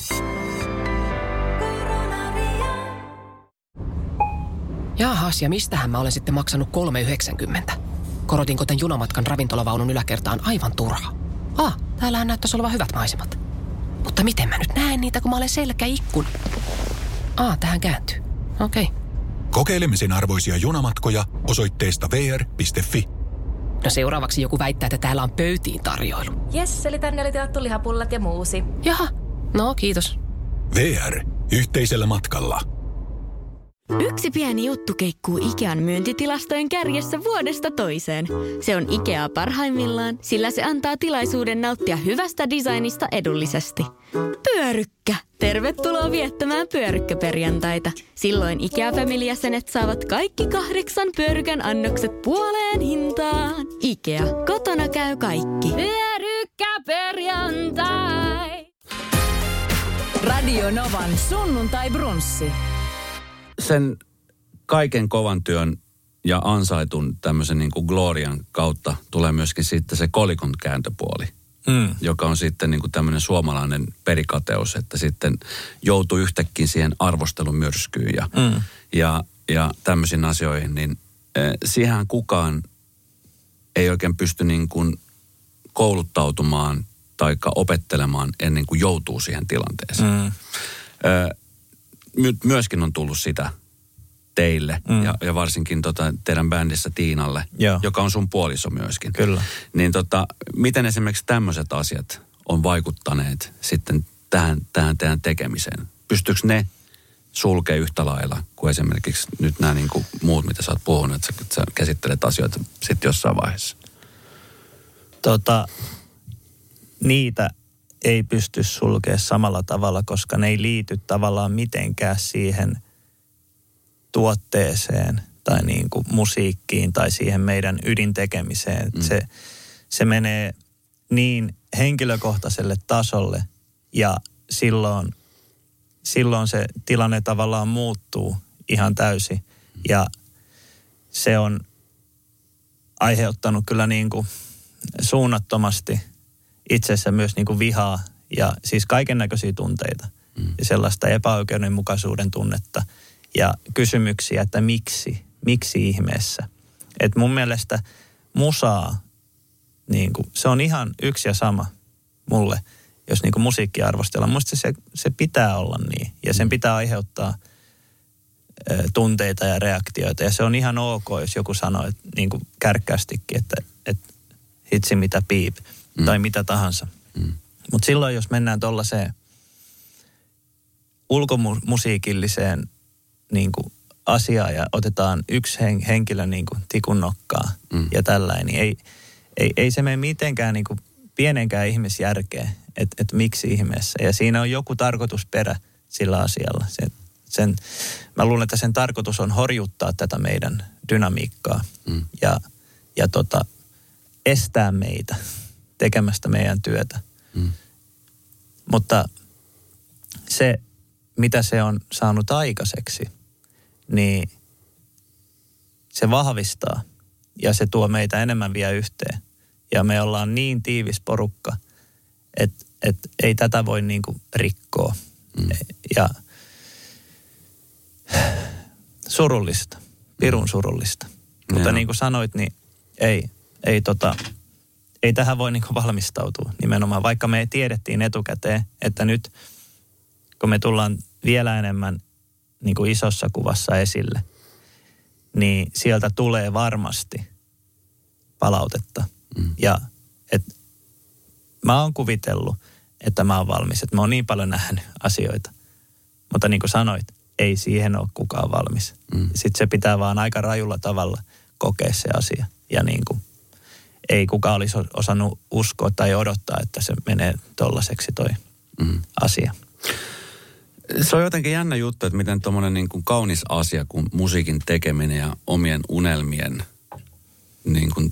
Jaahas, ja mistähän mä olen sitten maksanut 3,90? Korotinko tän junamatkan ravintolavaunun yläkertaan aivan turha? Täällähän näyttäisi olevan hyvät maisemat. Mutta miten mä nyt näen niitä, kun mä olen selkäikkun? Tähän kääntyy. Okei. Kokeilemisen arvoisia junamatkoja osoitteesta vr.fi. No seuraavaksi joku väittää, että täällä on pöytiin tarjoilu. Jes, eli tänne oli tilattu lihapullat ja muusi. Jaha, no kiitos. VR. Yhteisellä matkalla. Yksi pieni juttu keikkuu Ikean myyntitilastojen kärjessä vuodesta toiseen. Se on Ikea parhaimmillaan, sillä se antaa tilaisuuden nauttia hyvästä designista edullisesti. Pyörykkä! Tervetuloa viettämään pyörykkäperjantaita. Silloin Ikea-family-jäsenet saavat kaikki 8 pyörykän annokset puoleen hintaan. Ikea, kotona käy kaikki. Pyörykkäperjantai! Radio Novan sunnuntai-brunssi. Sen kaiken kovan työn ja ansaitun tämmöisen niin kuin glorian kautta tulee myöskin sitten se kolikon kääntöpuoli, joka on sitten niin kuin tämmöinen suomalainen perikateus, että sitten joutuu yhtäkkiä siihen arvostelun myrskyyn ja tämmöisiin asioihin, niin siihen kukaan ei oikein pysty niin kuin kouluttautumaan tai opettelemaan ennen kuin joutuu siihen tilanteeseen. Nyt myöskin on tullut sitä teille ja varsinkin teidän bändissä Tiinalle, joka on sun puoliso myöskin. Kyllä. Niin miten esimerkiksi tämmöiset asiat on vaikuttaneet sitten tähän teidän tekemiseen? Pystyykö ne sulkemaan yhtä lailla kuin esimerkiksi nyt nämä niin kuin muut, mitä sä oot puhunut, että sä käsittelet asioita sitten jossain vaiheessa? Niitä ei pysty sulkemaan samalla tavalla, koska ne ei liity tavallaan mitenkään siihen tuotteeseen tai niin kuin musiikkiin tai siihen meidän ydintekemiseen. Se menee niin henkilökohtaiselle tasolle ja silloin se tilanne tavallaan muuttuu ihan täysin. Ja se on aiheuttanut kyllä niin kuin suunnattomasti itsessä myös niin kuin vihaa ja siis kaiken näköisiä tunteita. Ja sellaista epäoikeudenmukaisuuden tunnetta ja kysymyksiä, että miksi ihmeessä. Että mun mielestä musaa, niin kuin, se on ihan yksi ja sama mulle, jos niin kuin musiikkia arvostellaan. Musta se pitää olla niin ja sen pitää aiheuttaa tunteita ja reaktioita. Ja se on ihan ok, jos joku sanoo että, niin kuin kärkkäästikin, että hitsi mitä piip tai mitä tahansa. Mutta silloin, jos mennään tuollaiseen ulkomusiikilliseen niin kuin asiaan ja otetaan yksi henkilö niin kuin tikun nokkaa ja tällainen, niin ei se mene mitenkään niin kuin pienenkään ihmisjärkeen, että miksi ihmeessä. Ja siinä on joku tarkoitusperä sillä asialla. Mä luulen, että sen tarkoitus on horjuttaa tätä meidän dynamiikkaa ja estää meitä tekemästä meidän työtä. Mutta se, mitä se on saanut aikaiseksi, niin se vahvistaa ja se tuo meitä enemmän vielä yhteen. Ja me ollaan niin tiivis porukka, että ei tätä voi niinku rikkoa. Ja surullista, pirun surullista. Mutta niin kuin sanoit, niin ei tähän voi niinku valmistautua nimenomaan, vaikka me tiedettiin etukäteen, että nyt kun me tullaan vielä enemmän niinku isossa kuvassa esille, niin sieltä tulee varmasti palautetta. Ja mä oon kuvitellut, että mä oon valmis, että mä oon niin paljon nähnyt asioita. Mutta niin kuin sanoit, ei siihen ole kukaan valmis. Sitten se pitää vaan aika rajulla tavalla kokea se asia. Ja niin kuin ei kukaan olisi osannut uskoa tai odottaa, että se menee tollaiseksi toi asia. Se on jotenkin jännä juttu, että miten tommoinen niin kuin kaunis asia kuin musiikin tekeminen ja omien unelmien niin kuin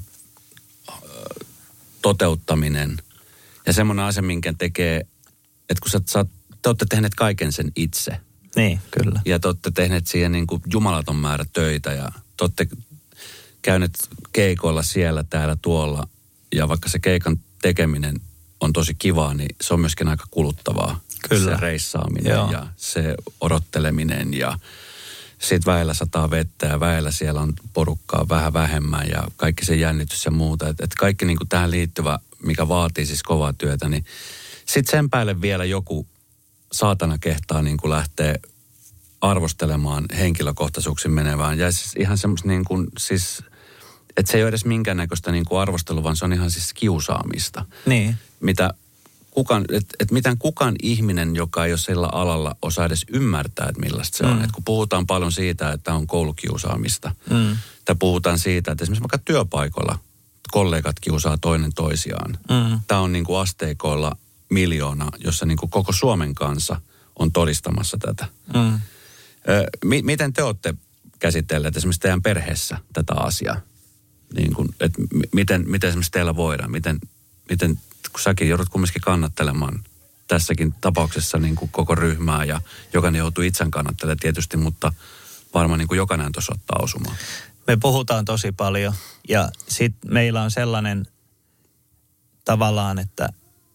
toteuttaminen ja semmoinen asia, minkä tekee, että kun sä oot te olette tehneet kaiken sen itse. Niin, kyllä. Ja te olette tehneet siihen niin kuin jumalaton määrä töitä ja te olette käyneet keikoilla siellä, täällä, tuolla. Ja vaikka se keikan tekeminen on tosi kivaa, niin se on myöskin aika kuluttavaa. Kyllä. Se reissaaminen ja se odotteleminen ja sitten väellä sataa vettä ja väellä siellä on porukkaa vähän vähemmän ja kaikki se jännitys ja muuta. Et kaikki niin kuin tähän liittyvä, mikä vaatii siis kovaa työtä, niin sitten sen päälle vielä joku saatana kehtaa niin kuin lähtee arvostelemaan henkilökohtaisuuksiin menevään. Ja siis ihan semmoista niin kuin siis, että se ei ole edes minkäännäköistä niin kuin arvostelua, vaan se on ihan siis kiusaamista. Niin. Miten kukaan ihminen, joka ei ole sillä alalla, osaa edes ymmärtää, että millaista se on. Et kun puhutaan paljon siitä, että on koulukiusaamista. Tai puhutaan siitä, että esimerkiksi vaikka työpaikoilla kollegat kiusaa toinen toisiaan. Tämä on niin kuin asteikoilla 1,000,000, jossa niin kuin koko Suomen kansa on todistamassa tätä. Miten te olette käsitelleet esimerkiksi teidän perheessä tätä asiaa? Niin kuin, että miten esimerkiksi teillä voidaan? Miten kun säkin joudut kumminkin kannattelemaan tässäkin tapauksessa niin kuin koko ryhmää ja jokainen joutuu itsen kannattelemaan tietysti, mutta varmaan niin kuin jokainen tuossa ottaa osumaan. Me puhutaan tosi paljon ja sitten meillä on sellainen tavallaan, että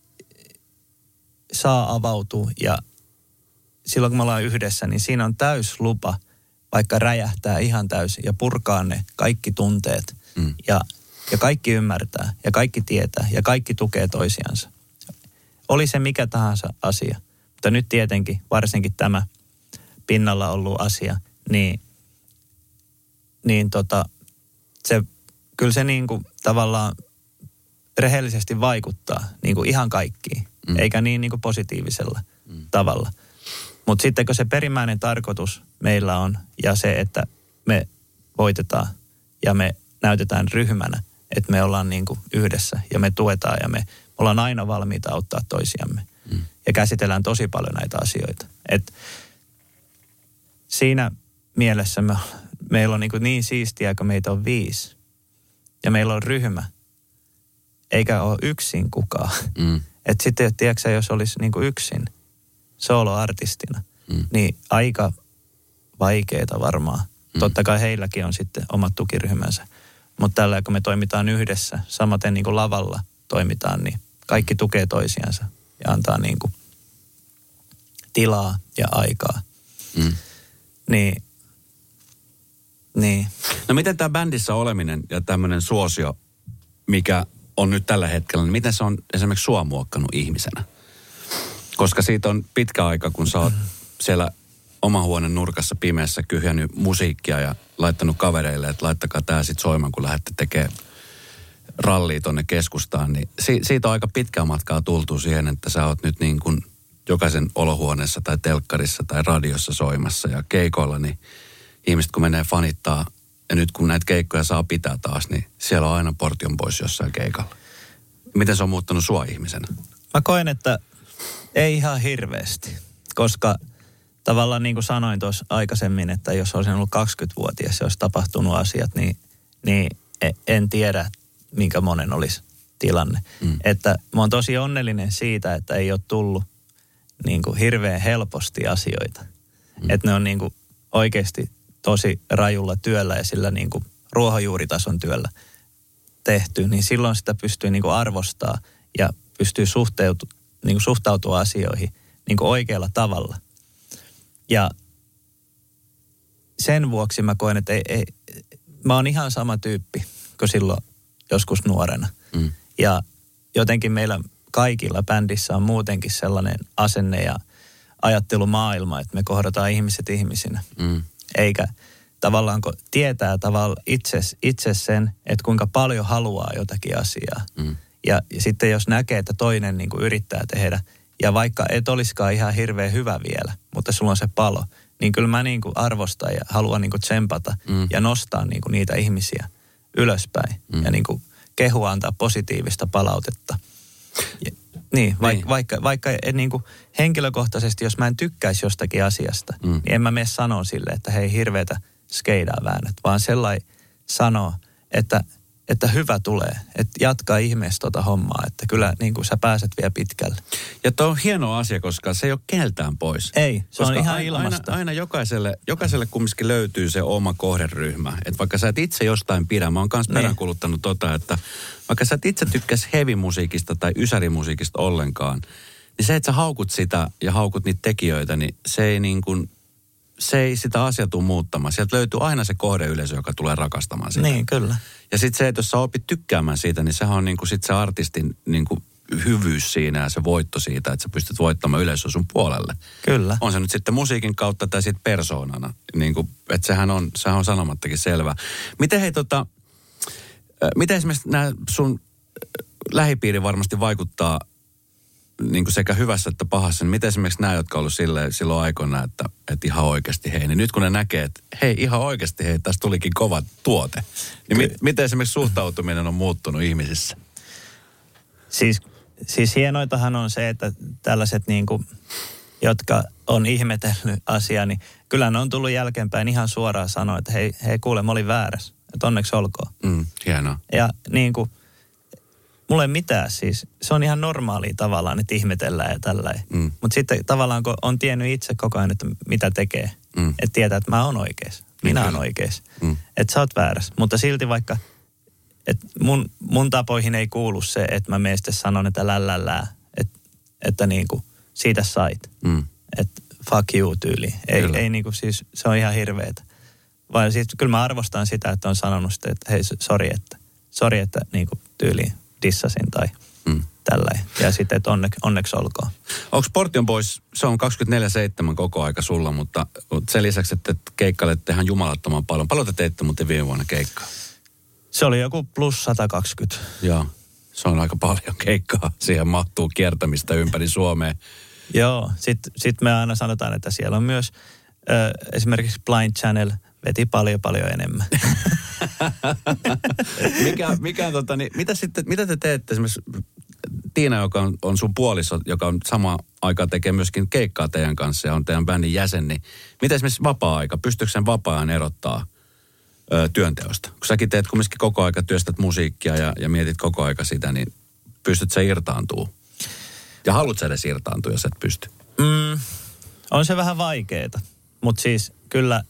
saa avautua ja silloin kun me ollaan yhdessä, niin siinä on täyslupa vaikka räjähtää ihan täysin ja purkaa ne kaikki tunteet ja kaikki ymmärtää ja kaikki tietää ja kaikki tukee toisiansa. Oli se mikä tahansa asia, mutta nyt tietenkin varsinkin tämä pinnalla ollut asia, niin se, kyllä se niin kuin tavallaan rehellisesti vaikuttaa niin kuin ihan kaikkiin, eikä niin kuin positiivisella tavalla. Mutta sitten kun se perimmäinen tarkoitus meillä on ja se, että me voitetaan ja me näytetään ryhmänä, että me ollaan niin kuin yhdessä ja me tuetaan ja me ollaan aina valmiita auttaa toisiamme. Ja käsitellään tosi paljon näitä asioita. Et siinä mielessä meillä on niin siistiä, kun meitä on 5. Ja meillä on ryhmä. Eikä ole yksin kukaan. Että sitten, tiedätkö, jos olisi niin kuin yksin soloartistina, niin aika vaikeeta varmaan. Totta kai heilläkin on sitten omat tukiryhmänsä. Mutta tällä kun me toimitaan yhdessä, samaten niin kuin lavalla toimitaan, niin kaikki tukee toisiansa ja antaa niin kuin tilaa ja aikaa. Niin. No miten tämä bändissä oleminen ja tämmöinen suosio, mikä on nyt tällä hetkellä, niin miten se on esimerkiksi sua muokkannut ihmisenä? Koska siitä on pitkä aika, kun sä oot siellä oman huoneen nurkassa pimeässä kyhjännyt musiikkia ja laittanut kavereille, että laittakaa tää sit soimaan, kun lähdette tekemään rallia tonne keskustaan. Niin siitä on aika pitkää matkaa tultu siihen, että sä oot nyt niin kuin jokaisen olohuoneessa tai telkkarissa tai radiossa soimassa ja keikoilla, niin ihmiset kun menee fanittaa ja nyt kun näitä keikkoja saa pitää taas, niin siellä on aina Portion Boys jossain keikalla. Miten se on muuttanut sua ihmisenä? Mä koen, että ei ihan hirveästi, koska tavallaan niin kuin sanoin tuossa aikaisemmin, että jos olisin ollut 20-vuotias ja olisi tapahtunut asiat, niin en tiedä, minkä monen olisi tilanne. Että mä oon tosi onnellinen siitä, että ei ole tullut niin kuin hirveän helposti asioita. Että ne on niin kuin oikeasti tosi rajulla työllä ja sillä niin kuin ruohonjuuritason työllä tehty, niin silloin sitä pystyy niin kuin arvostaa ja pystyy suhtautua asioihin niin kuin oikealla tavalla. Ja sen vuoksi mä koen, että mä oon ihan sama tyyppi kuin silloin joskus nuorena. Ja jotenkin meillä kaikilla bändissä on muutenkin sellainen asenne ja ajattelumaailma, että me kohdataan ihmiset ihmisinä. Eikä tavallaan, kun tietää tavallaan itse sen, että kuinka paljon haluaa jotakin asiaa. Ja sitten jos näkee, että toinen niin kuin yrittää tehdä, ja vaikka et olisikaan ihan hirveän hyvä vielä, mutta sulla on se palo, niin kyllä mä niin kuin arvostan ja haluan niin kuin tsempata ja nostaa niin kuin niitä ihmisiä ylöspäin. Ja niin kuin kehua antaa positiivista palautetta. Niin, vaikka niin kuin henkilökohtaisesti, jos mä en tykkäisi jostakin asiasta, niin en mä mene sanoa sille, että hei hirveätä skeidaa väännät, vaan sellainen sanoo, että että hyvä tulee. Että jatkaa ihmeessä tota hommaa, että kyllä niin kuin sä pääset vielä pitkälle. Ja tuo on hieno asia, koska se ei ole keltään pois. Ei, se koska on ihan ilmasta. Aina jokaiselle kumminkin löytyy se oma kohderyhmä. Että vaikka sä et itse jostain pidä, mä oon kanssa peräänkuluttanut että vaikka sä et itse tykkäisi heavy-musiikista tai ysärimusiikista ollenkaan, niin se, että sä haukut sitä ja haukut niitä tekijöitä, niin se ei sitä asiaa tule muuttamaan. Sieltä löytyy aina se kohdeyleisö, joka tulee rakastamaan sitä. Niin, kyllä. Ja sitten se, että jos sä opit tykkäämään siitä, niin sehän on niinku sit se artistin niinku hyvyys siinä ja se voitto siitä, että sä pystyt voittamaan yleisöä sun puolelle. Kyllä. On se nyt sitten musiikin kautta tai sitten persoonana. Niinku, että sehän on sanomattakin selvä. Miten miten esimerkiksi nämä sun lähipiiri varmasti vaikuttaa niin kuin sekä hyvässä että pahassa, niin miten esimerkiksi nämä, jotka on ollut silloin aikoina, että ihan oikeasti hei, niin nyt kun ne näkee, että hei, ihan oikeasti hei, tässä tulikin kova tuote, niin miten esimerkiksi suhtautuminen on muuttunut ihmisissä? Siis hienoitahan on se, että tällaiset niin kuin, jotka on ihmetellyt asiaa, niin kyllä ne on tullut jälkeenpäin ihan suoraan sanoa, että hei kuule, mä olin väärässä, että onneksi olkoon. Hienoa. Ja niin kuin, mulla ei mitään siis. Se on ihan normaalia tavallaan, että ihmetellään ja tälläin. Mutta sitten tavallaan kun on tiennyt itse koko ajan, että mitä tekee. Että tietää, että mä oon oikeassa. Minä oon oikeassa. Että sä oot väärässä. Mutta silti vaikka, että mun tapoihin ei kuulu se, että mä meistä sanon, että lällällää. Että niinku siitä sait. Että fuck you tyyli. Ei niinku siis, se on ihan hirveetä. Vaan siis kyllä mä arvostan sitä, että on sanonut sitä, että hei sori, että niinku tyyliin dissasin tai tälläin. Ja sitten, että onneksi olkoon. Onko Portion Boys, se on 24/7 koko aika sulla, mutta sen lisäksi, että keikkailette ihan jumalattoman paljon. Paljon te teitte muuten viime vuonna keikkaa? Se oli joku plus 120. Joo, se on aika paljon keikkaa. Siihen mahtuu kiertämistä ympäri Suomea. Joo, sit me aina sanotaan, että siellä on myös esimerkiksi Blind Channel veti paljon enemmän. Mitä te teette esimerkiksi Tiina, joka on sun puoliso, joka on sama aikaa tekee myöskin keikkaa teidän kanssa ja on teidän bändin jäsen, niin mitä esimerkiksi vapaa-aika, pystyykö sen vapaa-ajan erottaa työnteosta? Kun säkin teet kumminkin koko aika, työstät musiikkia ja mietit koko aika sitä, niin pystyt sä irtaantua? Ja haluat sä edes irtaantua, jos et pysty? On se vähän vaikeeta, mutta siis kyllä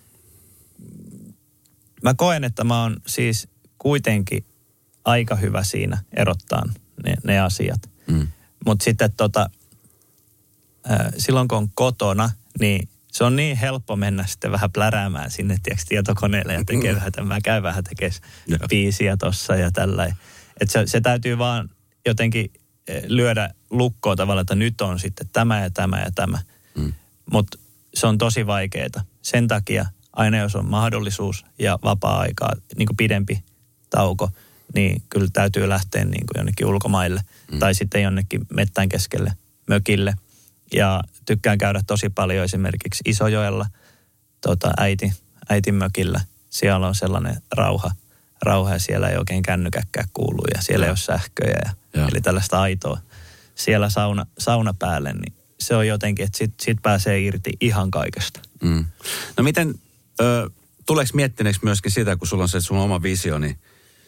mä koen, että mä oon siis kuitenkin aika hyvä siinä erottaa ne asiat. Mutta sitten silloin kun on kotona, niin se on niin helppo mennä sitten vähän pläräämään sinne tietokoneelle ja tekee vähän, mä käyn vähän tekemään biisiä tossa ja tällainen. Että se täytyy vaan jotenkin lyödä lukkoon tavallaan, että nyt on sitten tämä ja tämä ja tämä. Mutta se on tosi vaikeeta. Sen takia aina jos on mahdollisuus ja vapaa-aikaa, niin kuin pidempi tauko, niin kyllä täytyy lähteä niin kuin jonnekin ulkomaille tai sitten jonnekin mettään keskelle mökille. Ja tykkään käydä tosi paljon esimerkiksi Isojoella äitin mökillä. Siellä on sellainen rauha ja siellä ei oikein kännykäkkää kuulu ja siellä ei ole sähköjä. Eli tällaista aitoa. Siellä sauna päälle, niin se on jotenkin, että sit pääsee irti ihan kaikesta. No miten, tuleeko miettineeksi myöskin sitä, kun sulla on se sun oma visio, niin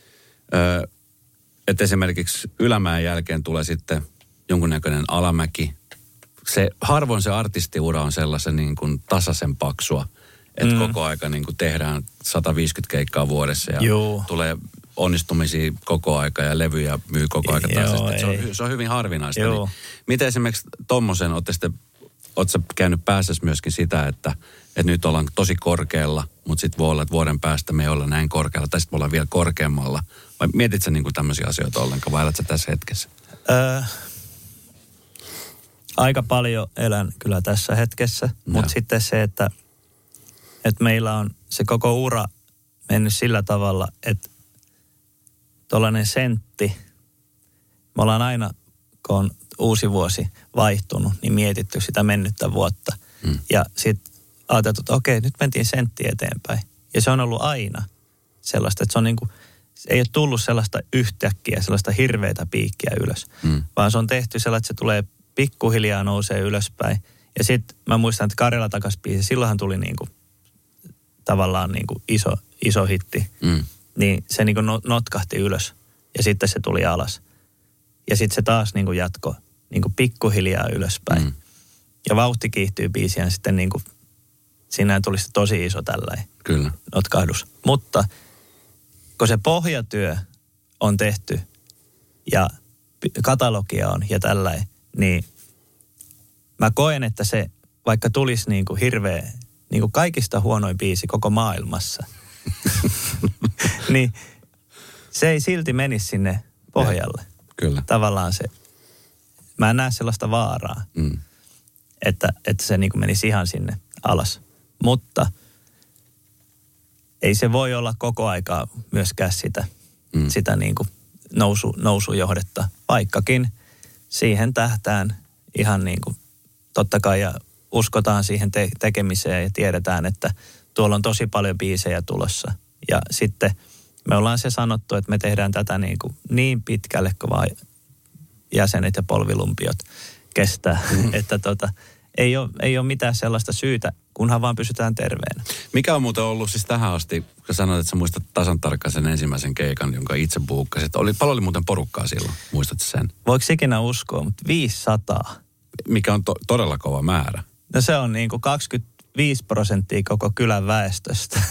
että esimerkiksi ylämäen jälkeen tulee sitten jonkunnäköinen alamäki. Harvoin se artistiura on sellaisen niin kuin tasaisen paksua, että koko aika niin kuin tehdään 150 keikkaa vuodessa ja tulee onnistumisia koko aika ja levyjä myy koko aika taas. Se on hyvin harvinaista. Niin, miten esimerkiksi tommosen, ootko käynyt päässäsi myöskin sitä, että nyt ollaan tosi korkealla, mutta sitten voi olla, että vuoden päästä me ei olla näin korkealla, tai sitten me ollaan vielä korkeammalla. Vai mietit sä niin kuin tämmöisiä asioita ollenkaan, vai elät sä tässä hetkessä? Aika paljon elän kyllä tässä hetkessä, mutta sitten se, että meillä on se koko ura mennyt sillä tavalla, että tuollainen sentti, me ollaan aina, kun on uusi vuosi vaihtunut, niin mietitty sitä mennyttä vuotta. Ja sitten ajateltu, että okei, nyt mentiin sentti eteenpäin. Ja se on ollut aina sellaista, että se on niin kuin, ei ole tullut sellaista yhtäkkiä, sellaista hirveätä piikkiä ylös. Vaan se on tehty sellaista, että se tulee pikkuhiljaa nousee ylöspäin. Ja sitten mä muistan, että Karjala takas biisi, silloinhan tuli niin kuin, tavallaan niin kuin iso hitti. niin se niin kuin notkahti ylös ja sitten se tuli alas. Ja sitten se taas niin kuin jatkoi niin kuin pikkuhiljaa ylöspäin. Ja vauhti kiihtyy biisiä sitten niin kuin, siinä tuli tosi iso tällainen notkahdus. Mutta kun se pohjatyö on tehty ja katalogia on ja tällainen, niin mä koen, että se vaikka tulisi niin kuin hirveä, niin kuin kaikista huonoin biisi koko maailmassa, niin se ei silti menisi sinne pohjalle. Kyllä. Tavallaan se, mä en näe sellaista vaaraa, että se niin kuin menisi ihan sinne alas. Mutta ei se voi olla koko aikaa myöskään sitä niin kuin nousujohdetta, vaikkakin siihen tähtään ihan niin kuin totta kai ja uskotaan siihen tekemiseen ja tiedetään, että tuolla on tosi paljon biisejä tulossa. Ja sitten me ollaan se sanottu, että me tehdään tätä niin pitkälle, kun vaan jäsenet ja polvilumpiot kestää, että ei ole mitään sellaista syytä, kunhan vaan pysytään terveenä. Mikä on muuten ollut siis tähän asti, kun sanoit, että sä muistat tasan tarkkaan sen ensimmäisen keikan, jonka itse buukkasit. Paljon oli muuten porukkaa silloin, muistatko sen? Voiko ikinä uskoa, mutta 500. Mikä on todella kova määrä. No se on 25% koko kylän väestöstä.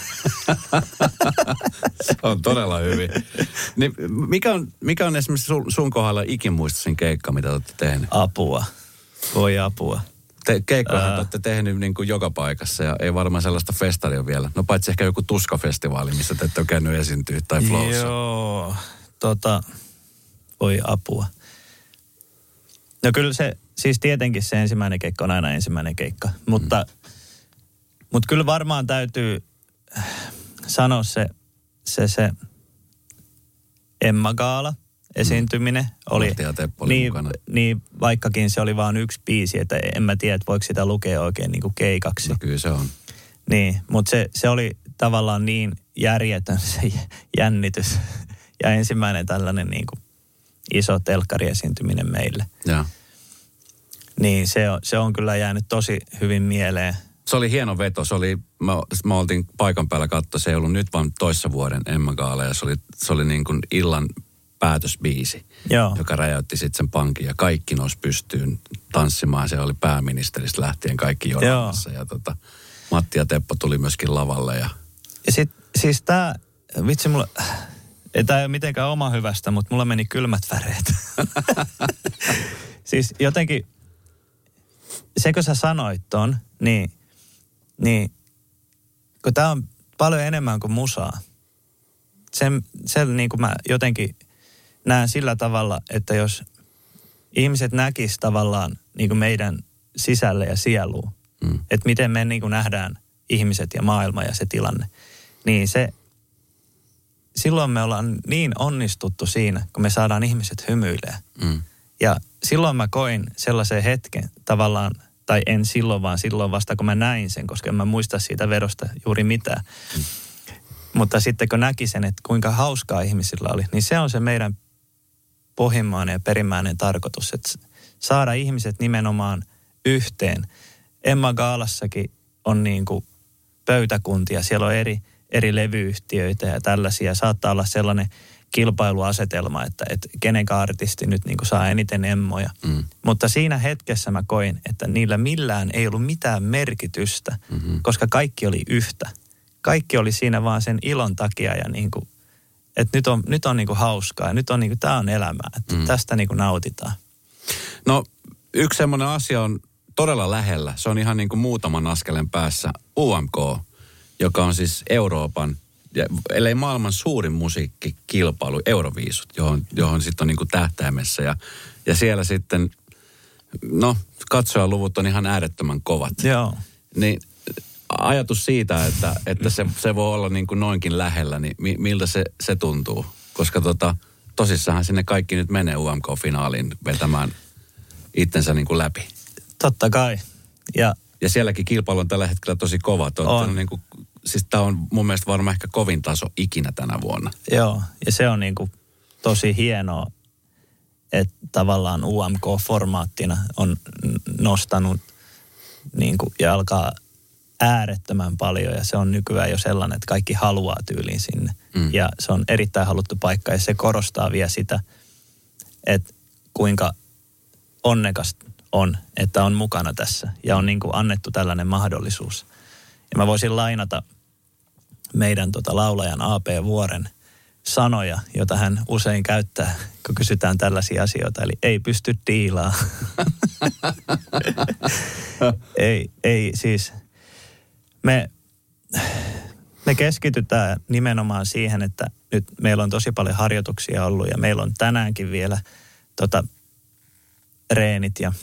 Se on todella hyvin. Niin mikä on esimerkiksi sun kohdalla ikimuistoisin keikka, mitä olette tehneet? Apua. Voi apua. Keikkoja olette tehnyt niin kuin joka paikassa ja ei varmaan sellaista festaria vielä. No paitsi ehkä joku Tuska-festivaali, missä te ette ole käynyt esiintyä tai Flowssa. Joo, voi apua. No kyllä se, siis tietenkin se ensimmäinen keikka on aina ensimmäinen keikka. Mutta kyllä varmaan täytyy sanoa se Emma Gaala esiintyminen oli niin, vaikkakin se oli vain yksi biisi, että en mä tiedä, että voiko sitä lukea oikein niin kuin keikaksi. No kyllä se on. Niin, mutta se oli tavallaan niin järjetön se jännitys ja ensimmäinen tällainen niin kuin iso telkkariesiintyminen meille. Ja. Niin se on kyllä jäänyt tosi hyvin mieleen. Se oli hieno veto. Me oltiin paikan päällä katsoa, se ei ollut nyt vaan toissa vuoden Emma Gaala ja se oli niin kuin illan päätösbiisi, joka räjäytti sitten sen pankin ja kaikki nousi pystyyn tanssimaan. Se oli pääministeristä lähtien kaikki jonoissa ja Matti ja Teppo tuli myöskin lavalle. Ja sitten siis tämä, vitsi mulla, tämä ei ole mitenkään oma hyvästä, mutta mulla meni kylmät väreet. Siis jotenkin, sekö sä sanoit ton, niin kun tää on paljon enemmän kuin musaa. Se niin kuin mä jotenkin näen sillä tavalla, että jos ihmiset näkis tavallaan niin kuin meidän sisälle ja sieluun, että miten me niin kuin nähdään ihmiset ja maailma ja se tilanne, niin silloin me ollaan niin onnistuttu siinä, kun me saadaan ihmiset hymyilemään. Ja silloin mä koin sellaisen hetken tavallaan, tai en silloin, vaan silloin vasta kun mä näin sen, koska en mä muista siitä vedosta juuri mitään. Mutta sitten kun näki sen, että kuinka hauskaa ihmisillä oli, niin se on se meidän pohjimmainen ja perimmäinen tarkoitus, että saada ihmiset nimenomaan yhteen. Emma Gaalassakin on niin kuin pöytäkuntia, siellä on eri levyyhtiöitä ja tällaisia. Saattaa olla sellainen kilpailuasetelma, että kenenkä artisti nyt niin kuin saa eniten emmoja. Mutta siinä hetkessä mä koin, että niillä millään ei ollut mitään merkitystä, koska kaikki oli yhtä. Kaikki oli siinä vaan sen ilon takia ja niin kuin, että nyt on niin kuin hauskaa ja nyt on niin kuin, tää on elämää, että tästä niin kuin nautitaan. No yksi semmoinen asia on todella lähellä. Se on ihan niin kuin muutaman askeleen päässä. UMK, joka on siis Euroopan, ellei maailman suurin musiikkikilpailu, Euroviisut, johon sitten on niin kuin tähtäimessä. Ja siellä sitten, no katsojaluvut on ihan äärettömän kovat. Joo. Niin ajatus siitä, että se voi olla niin kuin noinkin lähellä, niin miltä se tuntuu? Koska tosissahan sinne kaikki nyt menee UMK-finaaliin vetämään itsensä niin kuin läpi. Totta kai. Ja sielläkin kilpailu on tällä hetkellä tosi kova. Niin kuin, siis tämä on mun mielestä varmaan ehkä kovin taso ikinä tänä vuonna. Joo, ja se on niin kuin tosi hienoa, että tavallaan UMK-formaattina on nostanut niin kuin, ja alkaa äärettömän paljon ja se on nykyään jo sellainen, että kaikki haluaa tyyliin sinne. Ja se on erittäin haluttu paikka ja se korostaa vielä sitä, että kuinka onnekas on, että on mukana tässä ja on niin kuin annettu tällainen mahdollisuus. Ja mä voisin lainata meidän laulajan A.P. Vuoren sanoja, jota hän usein käyttää, kun kysytään tällaisia asioita. Eli ei pysty diilaa. ei siis. Me keskitytään nimenomaan siihen, että nyt meillä on tosi paljon harjoituksia ollut ja meillä on tänäänkin vielä reenit ja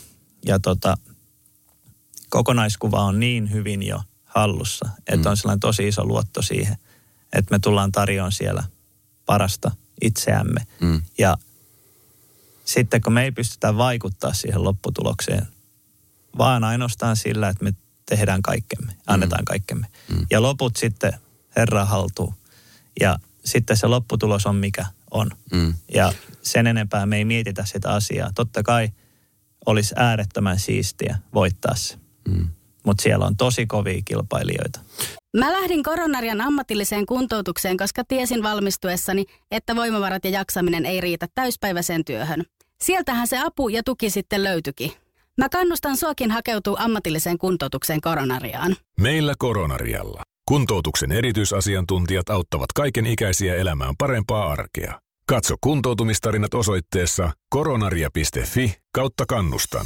kokonaiskuva on niin hyvin jo hallussa, että on sellainen tosi iso luotto siihen, että me tullaan tarjoamaan siellä parasta itseämme. Ja sitten kun me ei pystytä vaikuttaa siihen lopputulokseen, vaan ainoastaan sillä, että me tehdään kaikkemme, annetaan kaikkemme. Ja loput sitten Herran haltuun. Ja sitten se lopputulos on mikä on. Ja sen enempää me ei mietitä sitä asiaa. Totta kai olisi äärettömän siistiä voittaa se. Mutta siellä on tosi kovia kilpailijoita. Mä lähdin Coronarian ammatilliseen kuntoutukseen, koska tiesin valmistuessani, että voimavarat ja jaksaminen ei riitä täyspäiväiseen työhön. Sieltähän se apu ja tuki sitten löytyikin. Mä kannustan suakin hakeutua ammatilliseen kuntoutukseen Coronariaan. Meillä Coronarialla. Kuntoutuksen erityisasiantuntijat auttavat kaiken ikäisiä elämään parempaa arkea. Katso kuntoutumistarinat osoitteessa coronaria.fi/kannustan.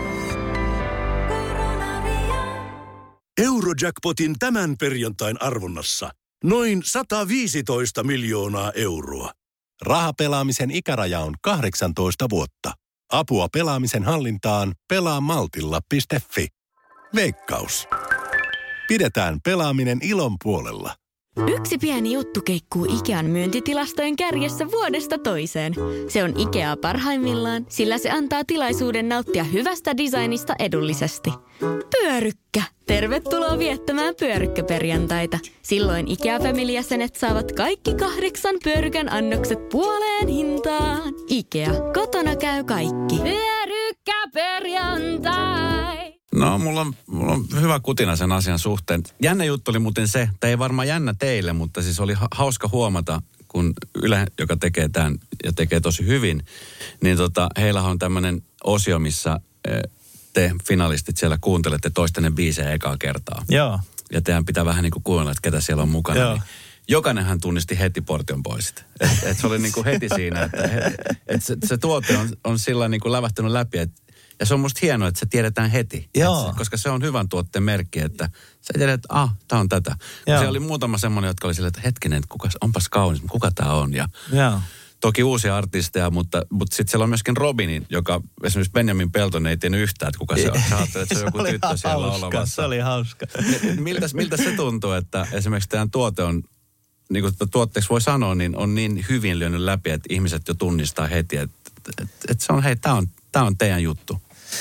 Eurojackpotin tämän perjantain arvonnassa noin 115 miljoonaa euroa. Rahapelaamisen ikäraja on 18 vuotta. Apua pelaamisen hallintaan pelaamaltilla.fi. Veikkaus. Pidetään pelaaminen ilon puolella. Yksi pieni juttu keikkuu Ikean myyntitilastojen kärjessä vuodesta toiseen. Se on Ikea parhaimmillaan, sillä se antaa tilaisuuden nauttia hyvästä designista edullisesti. Pyörykkä! Tervetuloa viettämään pyörykkäperjantaita. Silloin Ikea-familijäsenet saavat kaikki 8 pyörykän annokset puoleen hintaan. Ikea, kotona käy kaikki. Pyörykkäperjantai! No, mulla on hyvä kutina sen asian suhteen. Jännä juttu oli muuten se, tai ei varmaan jännä teille, mutta siis oli hauska huomata, kun Yle, joka tekee tämän ja tekee tosi hyvin, niin heillä on tämmöinen osio, missä te finalistit siellä kuuntelette toistenne biisejä ekaa kertaa. Joo. Ja teidän pitää vähän niin kuin kuunnella, että ketä siellä on mukana. Joo. Niin jokainenhan tunnisti heti Portion Boysit. Et se oli niin kuin heti siinä, että se tuote on sillä niin kuin lävähtänyt läpi, ja se on musta hienoa, että se tiedetään heti. Koska se on hyvän tuotteen merkki, että sä tiedät, että tää on tätä. Se oli muutama semmoinen, jotka oli silleen, että hetkinen, onpas kaunis, kuka tää on. Ja toki uusia artisteja, mutta sitten siellä on myöskin Robinin, joka esimerkiksi Benjamin Peltonen ei tiennyt yhtään, että kuka se on. Sä ajattelet, että se on joku tyttö siellä olemassa. Se oli hauska. Miltä se tuntuu, että esimerkiksi teidän tuote on, niin kuin tuotteeksi voi sanoa, niin on niin hyvin lyönyt läpi, että ihmiset jo tunnistaa heti, että se on, hei, tää on teidän juttu.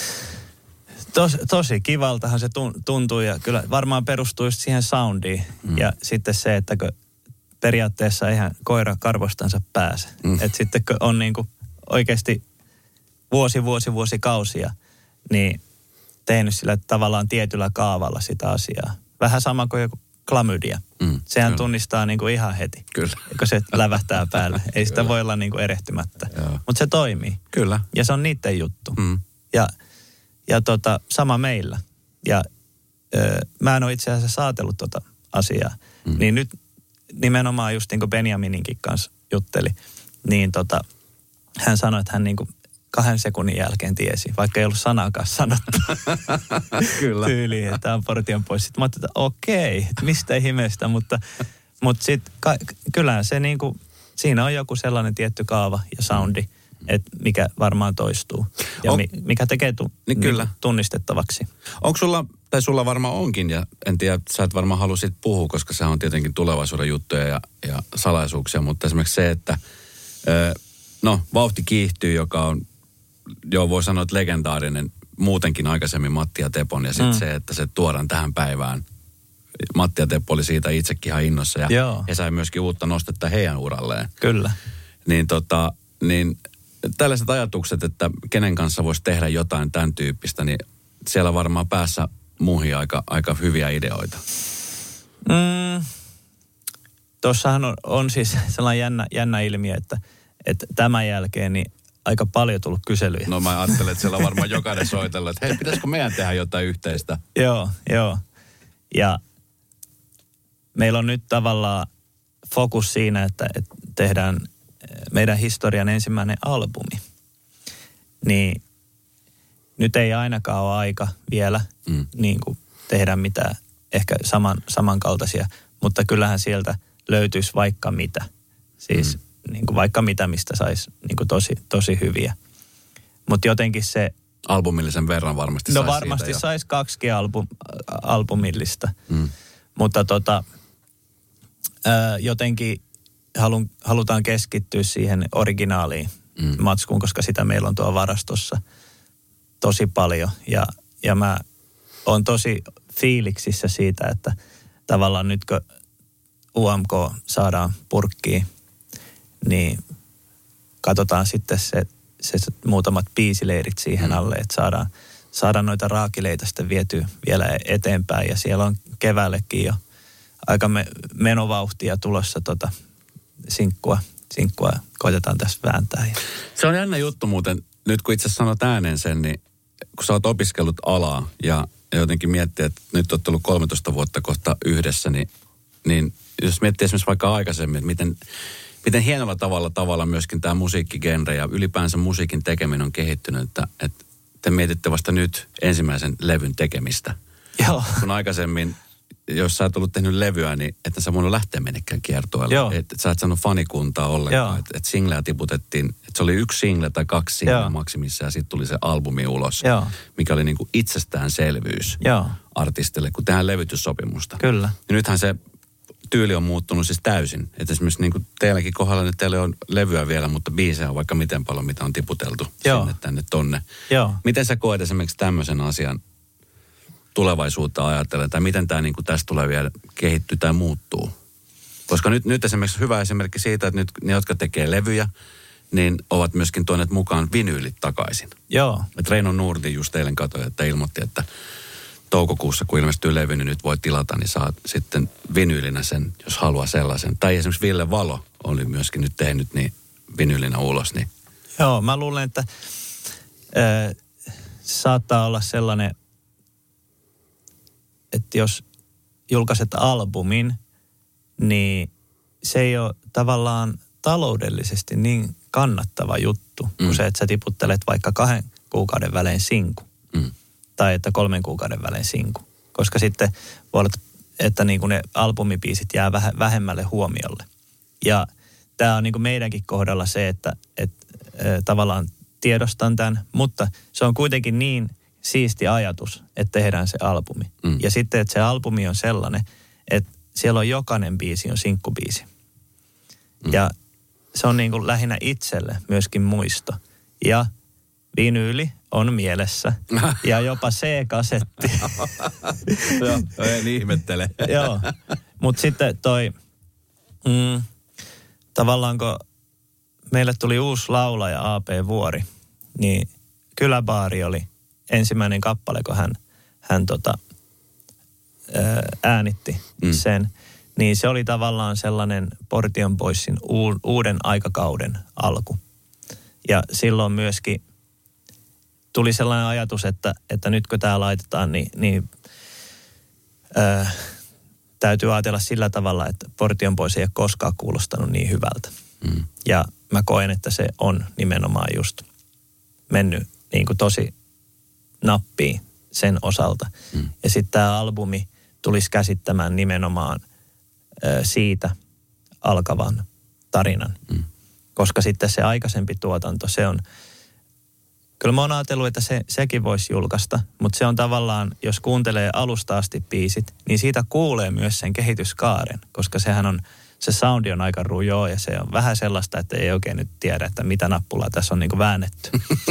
Tosi kivaltahan se tuntuu ja kyllä varmaan perustuu just siihen soundiin. Ja sitten se, että periaatteessa eihän koira karvostansa pääse. Että sitten kun on niinku oikeasti vuosikausia, niin tehnyt sillä tavallaan tietyllä kaavalla sitä asiaa. Vähän sama kuin joku klamydia. Sehän tunnistaa niinku ihan heti, kyllä, kun se lävähtää päälle. Ei sitä voi olla niinku erehtymättä. Mutta se toimii. Kyllä. Ja se on niiden juttu. Ja sama meillä. Ja mä en ole itse asiassa saatellut asiaa. Niin nyt nimenomaan just niin kuin Benjamininkin kanssa jutteli, niin hän sanoi, että hän niin kuin 2 sekunnin jälkeen tiesi, vaikka ei ollut sanaakaan sanottu. Kyllä. Tyyliin, että tämä on Portion Boys. Sitten mä ajattelin, että okei, mistä ihmeestä, mutta sitten kyllähän se niin kuin, siinä on joku sellainen tietty kaava ja soundi, että mikä varmaan toistuu ja mikä tekee niin kyllä tunnistettavaksi. Onko sulla varmaan onkin, ja en tiedä, sä et varmaan halua siitä puhua, koska se on tietenkin tulevaisuuden juttuja ja salaisuuksia, mutta esimerkiksi se, että vauhti kiihtyy, joka on, voi sanoa, että legendaarinen muutenkin aikaisemmin Matti ja Tepon, ja sitten se, että se tuodaan tähän päivään. Matti ja Teppo oli siitä itsekin ihan innossa, ja he sai myöskin uutta nostetta heidän uralleen. Kyllä. Niin tällaiset ajatukset, että kenen kanssa voisi tehdä jotain tämän tyyppistä, niin siellä varmaan päässä muihin aika hyviä ideoita. Tuossahan on siis sellainen jännä ilmiö, että tämän jälkeen niin aika paljon tullut kyselyjä. No mä ajattelen, että siellä on varmaan jokainen soitellut, että hei, pitäisikö meidän tehdä jotain yhteistä? Joo. Ja meillä on nyt tavallaan fokus siinä, että tehdään meidän historian ensimmäinen albumi. Niin nyt ei ainakaan ole aika vielä niin kuin tehdä mitään ehkä samankaltaisia, mutta kyllähän sieltä löytyisi vaikka mitä. Siis niin kuin vaikka mitä, mistä saisi niin kuin tosi hyviä. Mutta jotenkin se... Albumillisen verran varmasti saisi. No varmasti saisi 2 albumillista. Mutta jotenkin halutaan keskittyä siihen originaaliin matskuun, koska sitä meillä on tuolla varastossa tosi paljon. Ja mä oon tosi fiiliksissä siitä, että tavallaan nyt kun UMK saadaan purkkiin, niin katsotaan sitten se muutamat biisileirit siihen alle, että saadaan noita raakileita sitten vietyä vielä eteenpäin. Ja siellä on keväällekin jo aika menovauhtia tulossa sinkkua koitetaan tässä vääntää. Se on jännä juttu muuten, nyt kun itse sanot ääneen sen, niin kun sä oot opiskellut alaa ja jotenkin miettii, että nyt oot ollut 13 vuotta kohta yhdessä, niin jos miettii esimerkiksi vaikka aikaisemmin, että miten hienolla tavalla myöskin tämä musiikkigenre ja ylipäänsä musiikin tekeminen on kehittynyt, että te mietitte vasta nyt ensimmäisen levyn tekemistä. Joo. Kun aikaisemmin, jos sä oot ollut tehnyt levyä, niin että sä voinut lähteä menekään kiertueelle. Että sä et saanut fanikuntaa ollenkaan. Että singleä tiputettiin, että se oli 1 single tai 2 single maksimissa ja sitten tuli se albumi ulos. Joo. Mikä oli niinku itsestäänselvyys artistille, kun tehdään levytyssopimusta. Kyllä. Ja nythän se tyyli on muuttunut siis täysin. Että esimerkiksi niin kuin teilläkin kohdalla nyt teillä on levyä vielä, mutta biisejä on vaikka miten paljon, mitä on tiputeltu sinne tänne tonne. Joo. Miten sä koet esimerkiksi tämmöisen asian tulevaisuutta ajatellen, tai miten tämä niin kuin tästä tulee vielä kehittyy tai muuttuu? Koska nyt esimerkiksi hyvä esimerkki siitä, että nyt ne, jotka tekee levyjä, niin ovat myöskin tuoneet mukaan vinyylit takaisin. Joo. Että Reino Nurdi just eilen katsoi, että ilmoitti, että toukokuussa, kun ilmestyy levy, niin nyt voi tilata, niin saat sitten vinyylinä sen, jos haluaa sellaisen. Tai esimerkiksi Ville Valo oli myöskin nyt tehnyt niin vinyylinä ulos. Niin. Joo, mä luulen, että saattaa olla sellainen, että jos julkaiset albumin, niin se ei ole tavallaan taloudellisesti niin kannattava juttu, kuin se, että sä tiputtelet vaikka 2 kuukauden välein sinku. Tai että 3 kuukauden välein sinku. Koska sitten voi olla, että niin kuin ne albumibiisit jää vähemmälle huomiolle. Ja tämä on niin kuin meidänkin kohdalla se, että tavallaan tiedostan tämän, mutta se on kuitenkin niin siisti ajatus, että tehdään se albumi. Ja sitten, että se albumi on sellainen, että siellä on jokainen biisi on sinkkubiisi. Ja se on niin kuin lähinnä itselle myöskin muisto. Ja vinyyli on mielessä. Ja jopa C-kasetti. Joo, en ihmettele. Joo, mutta sitten tavallaan kun meille tuli uusi laulaja AP Vuori, niin Kyläbaari oli ensimmäinen kappale, kun hän äänitti sen. Niin se oli tavallaan sellainen Portion Boysin uuden aikakauden alku. Ja silloin myöskin tuli sellainen ajatus, että nyt kun tämä laitetaan, niin täytyy ajatella sillä tavalla, että Portion Boys ei ole koskaan kuulostanut niin hyvältä. Ja mä koen, että se on nimenomaan just mennyt niin kuin tosi nappiin sen osalta. Ja sitten tämä albumi tulisi käsittämään nimenomaan siitä alkavan tarinan. Koska sitten se aikaisempi tuotanto, se on... Kyllä mä oon ajatellut, että sekin voisi julkaista, mutta se on tavallaan, jos kuuntelee alusta asti biisit, niin siitä kuulee myös sen kehityskaaren, koska sehän on, se soundi on aika rujoo ja se on vähän sellaista, että ei oikein nyt tiedä, että mitä nappulaa tässä on niinku väännetty.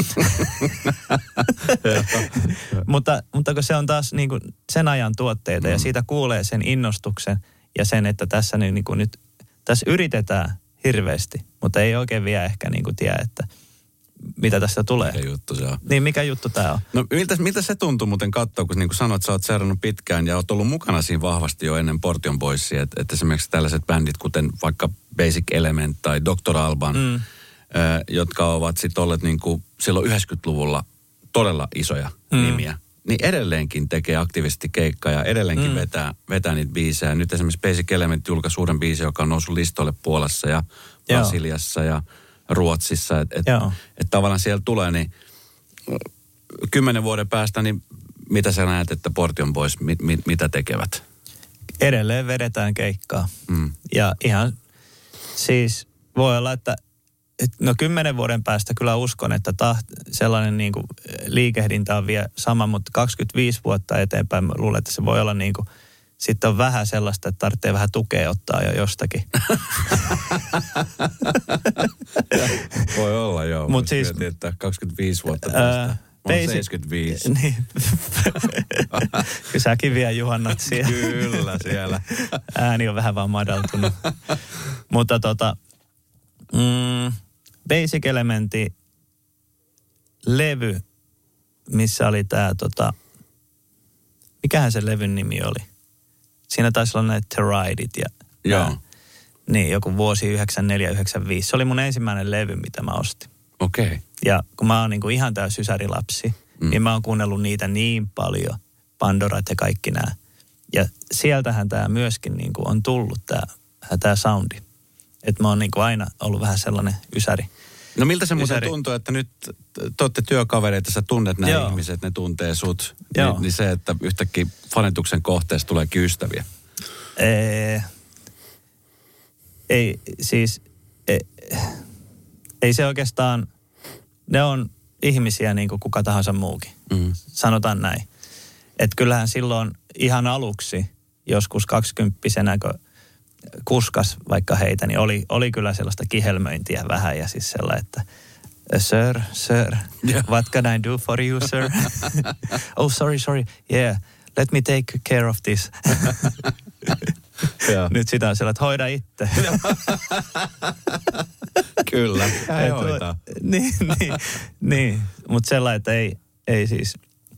mutta kun se on taas niinku sen ajan tuotteita ja siitä kuulee sen innostuksen ja sen, että tässä niinku nyt, tässä yritetään hirveästi, mutta ei oikein vielä ehkä niinku tiedä, että mitä tästä tulee. Mikä juttu se on? Niin, mikä juttu tää on? No miltä se tuntuu muuten katsoa, kun niin kuin sanoit, sä oot seurannut pitkään ja oot ollut mukana siinä vahvasti jo ennen Portion Boysia, että esimerkiksi tällaiset bändit, kuten vaikka Basic Element tai Dr. Alban, jotka ovat sitten olleet niin kuin silloin 90-luvulla todella isoja nimiä, niin edelleenkin tekee aktiivisesti keikkaa ja edelleenkin vetää niitä biisejä. Nyt esimerkiksi Basic Element julkaisi uuden biisin, joka on noussut listoille Puolassa ja Brasiliassa ja Ruotsissa. Että tavallaan siellä tulee, niin 10 vuoden päästä, niin mitä sä näet, että Portion Boys, mitä tekevät? Edelleen vedetään keikkaa. Ja ihan siis voi olla, että 10 vuoden päästä kyllä uskon, että sellainen niin kuin liikehdintä on vielä sama, mutta 25 vuotta eteenpäin luulen, että se voi olla niin kuin, sitten on vähän sellaista, että tarvitsee vähän tukea ottaa jo jostakin. Voi olla joo, mutta siis että 25 vuotta päästä. Mä oon 75. Niin. Kyllä säkin vielä juhannat siellä. Kyllä siellä. Ääni on vähän vaan madaltunut. Mutta Basic Elementin levy, missä oli tää mikähän se levyn nimi oli? Siinä taisi olla näitä Teridit ja niin, joku vuosi 94-95. Se oli mun ensimmäinen levy, mitä mä ostin. Okei. Okay. Ja kun mä oon niinku ihan tää sysärilapsi, niin mä oon kuunnellut niitä niin paljon, Pandorat ja kaikki nää. Ja sieltähän tää myöskin niinku on tullut tää soundi. Että mä oon niinku aina ollut vähän sellainen ysäri. No miltä se muuten tuntuu, että nyt te olette työkavereita, sä tunnet nämä ihmiset, ne tuntee sut. Niin se, että yhtäkkiä fanituksen kohteesta tuleekin ystäviä. Ei se oikeastaan, ne on ihmisiä niin kuin kuka tahansa muukin. Sanotaan näin. Että kyllähän silloin ihan aluksi, joskus 20-vuotiaana, kun kuskas vaikka heitä, niin oli kyllä sellaista kihelmöintiä vähän ja siis sellainen, että Sir, what can I do for you, sir? Oh, sorry, yeah, let me take care of this. Nyt sitä on sellainen, että hoida itse. Kyllä, ei hoitaa. Niin. Mutta sellainen, että ei siis,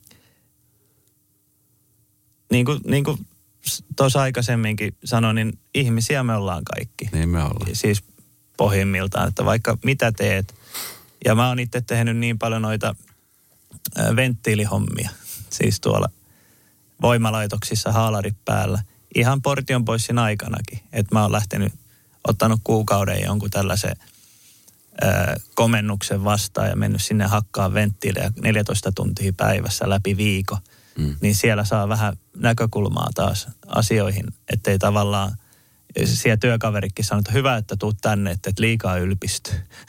niin kuin tuossa aikaisemminkin sanoin, niin ihmisiä me ollaan kaikki. Niin me ollaan. Siis pohjimmiltaan, että vaikka mitä teet. Ja mä oon itse tehnyt niin paljon noita venttiilihommia. Siis tuolla voimalaitoksissa haalarit päällä. Ihan Portion Boysin aikanakin. Että mä oon ottanut kuukauden jonkun tällaisen komennuksen vastaan ja mennyt sinne hakkaan venttiilejä 14 tuntia päivässä läpi viikon. Niin siellä saa vähän näkökulmaa taas asioihin, ettei tavallaan siellä työkaverikin sanoo, että hyvä, että tuut tänne, että et liikaa ylpisty.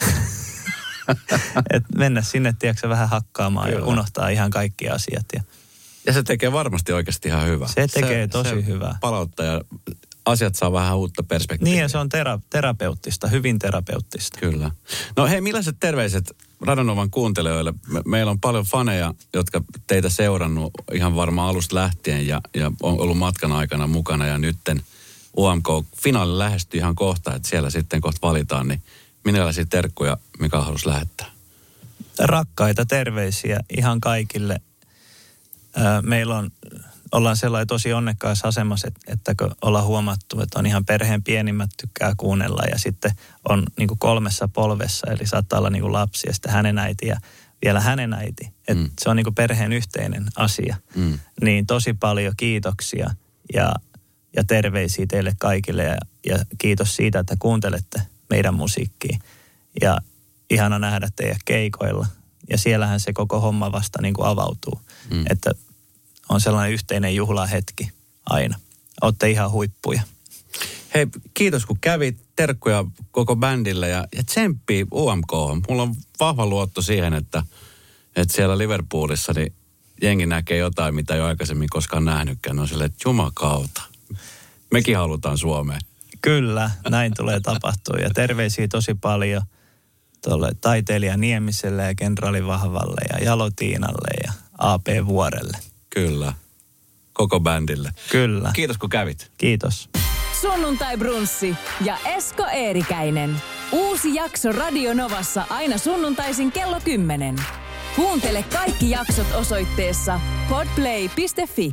Että mennä sinne, tiedätkö, vähän hakkaamaan ja unohtaa ihan kaikki asiat. Ja se tekee varmasti oikeasti ihan hyvää. Se tekee tosi hyvää. Palauttaa ja asiat saa vähän uutta perspektiiviä. Niin ja se on terapeuttista, hyvin terapeuttista. Kyllä. No hei, millaiset terveiset Radonovan kuuntelijoille? Meillä on paljon faneja, jotka teitä seurannut ihan varmaan alusta lähtien ja on ollut matkan aikana mukana ja nytten UMK-finaali lähestyy ihan kohta, että siellä sitten kohta valitaan, niin minkälaisia terkkuja Mika halusi lähettää? Rakkaita terveisiä ihan kaikille. Meillä ollaan sellainen tosi onnekkaassa asemassa, että kun ollaan huomattu, että on ihan perheen pienimmät tykkää kuunnella ja sitten on niin kuin 3 polvessa, eli saattaa olla niin kuin lapsi ja sitten hänen äiti ja vielä hänen äiti. Että se on niin kuin perheen yhteinen asia. Niin tosi paljon kiitoksia ja terveisiä teille kaikille ja kiitos siitä, että kuuntelette meidän musiikkia. Ja ihana nähdä teidät keikoilla. Ja siellähän se koko homma vasta niin kuin avautuu. Että on sellainen yhteinen juhlahetki aina. Olette ihan huippuja. Hei, kiitos kun kävit. Terkkuja koko bändille ja tsemppii UMK:hon. Mulla on vahva luotto siihen, että siellä Liverpoolissa niin jengi näkee jotain, mitä ei ole aikaisemmin koskaan nähnytkään. On silleen, että jumakauta. Mekin halutaan Suomeen. Kyllä, näin tulee tapahtua. Ja terveisiä tosi paljon tuolle taiteilija Niemiselle ja Kenraali Vahvalle ja Jalotiinalle ja AP Vuorelle. Kyllä. Koko bändille. Kyllä. Kiitos kun kävit. Kiitos. Sunnuntai-brunssi ja Esko Eerikäinen. Uusi jakso Radio Novassa aina sunnuntaisin kello 10. Kuuntele kaikki jaksot osoitteessa podplay.fi.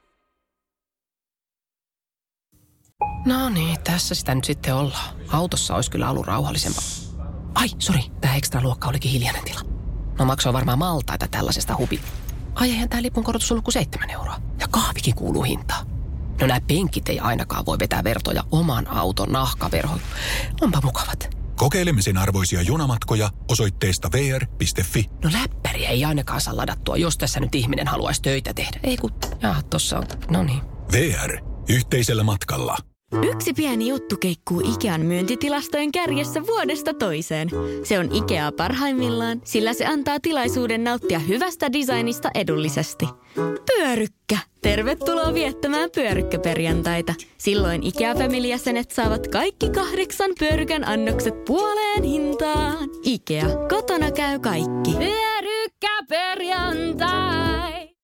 No niin, tässä sitä nyt sitten ollaan. Autossa olisi kyllä ollut rauhallisempaa. Ai, sori, tämä ekstra luokka olikin hiljainen tila. No maksoi varmaan maltaita tällaisesta hubi. Ai, eihän tämä lipun korotus ollut kuin 7 euroa. Ja kahvikin kuuluu hintaan. No nämä penkit ei ainakaan voi vetää vertoja oman auton nahkaverhoon. Onpa mukavat. Kokeilemisen arvoisia junamatkoja osoitteesta vr.fi. No läppäriä ei ainakaan saa ladattua, jos tässä nyt ihminen haluaisi töitä tehdä. Ei kun, tossa on, no niin. VR. Yhteisellä matkalla. Yksi pieni juttu keikkuu Ikean myyntitilastojen kärjessä vuodesta toiseen. Se on Ikea parhaimmillaan, sillä se antaa tilaisuuden nauttia hyvästä designista edullisesti. Pyörykkä! Tervetuloa viettämään pyörykkäperjantaita. Silloin Ikea-familijäsenet saavat kaikki 8 pyörykän annokset puoleen hintaan. Ikea, kotona käy kaikki. Pyörykkäperjantai!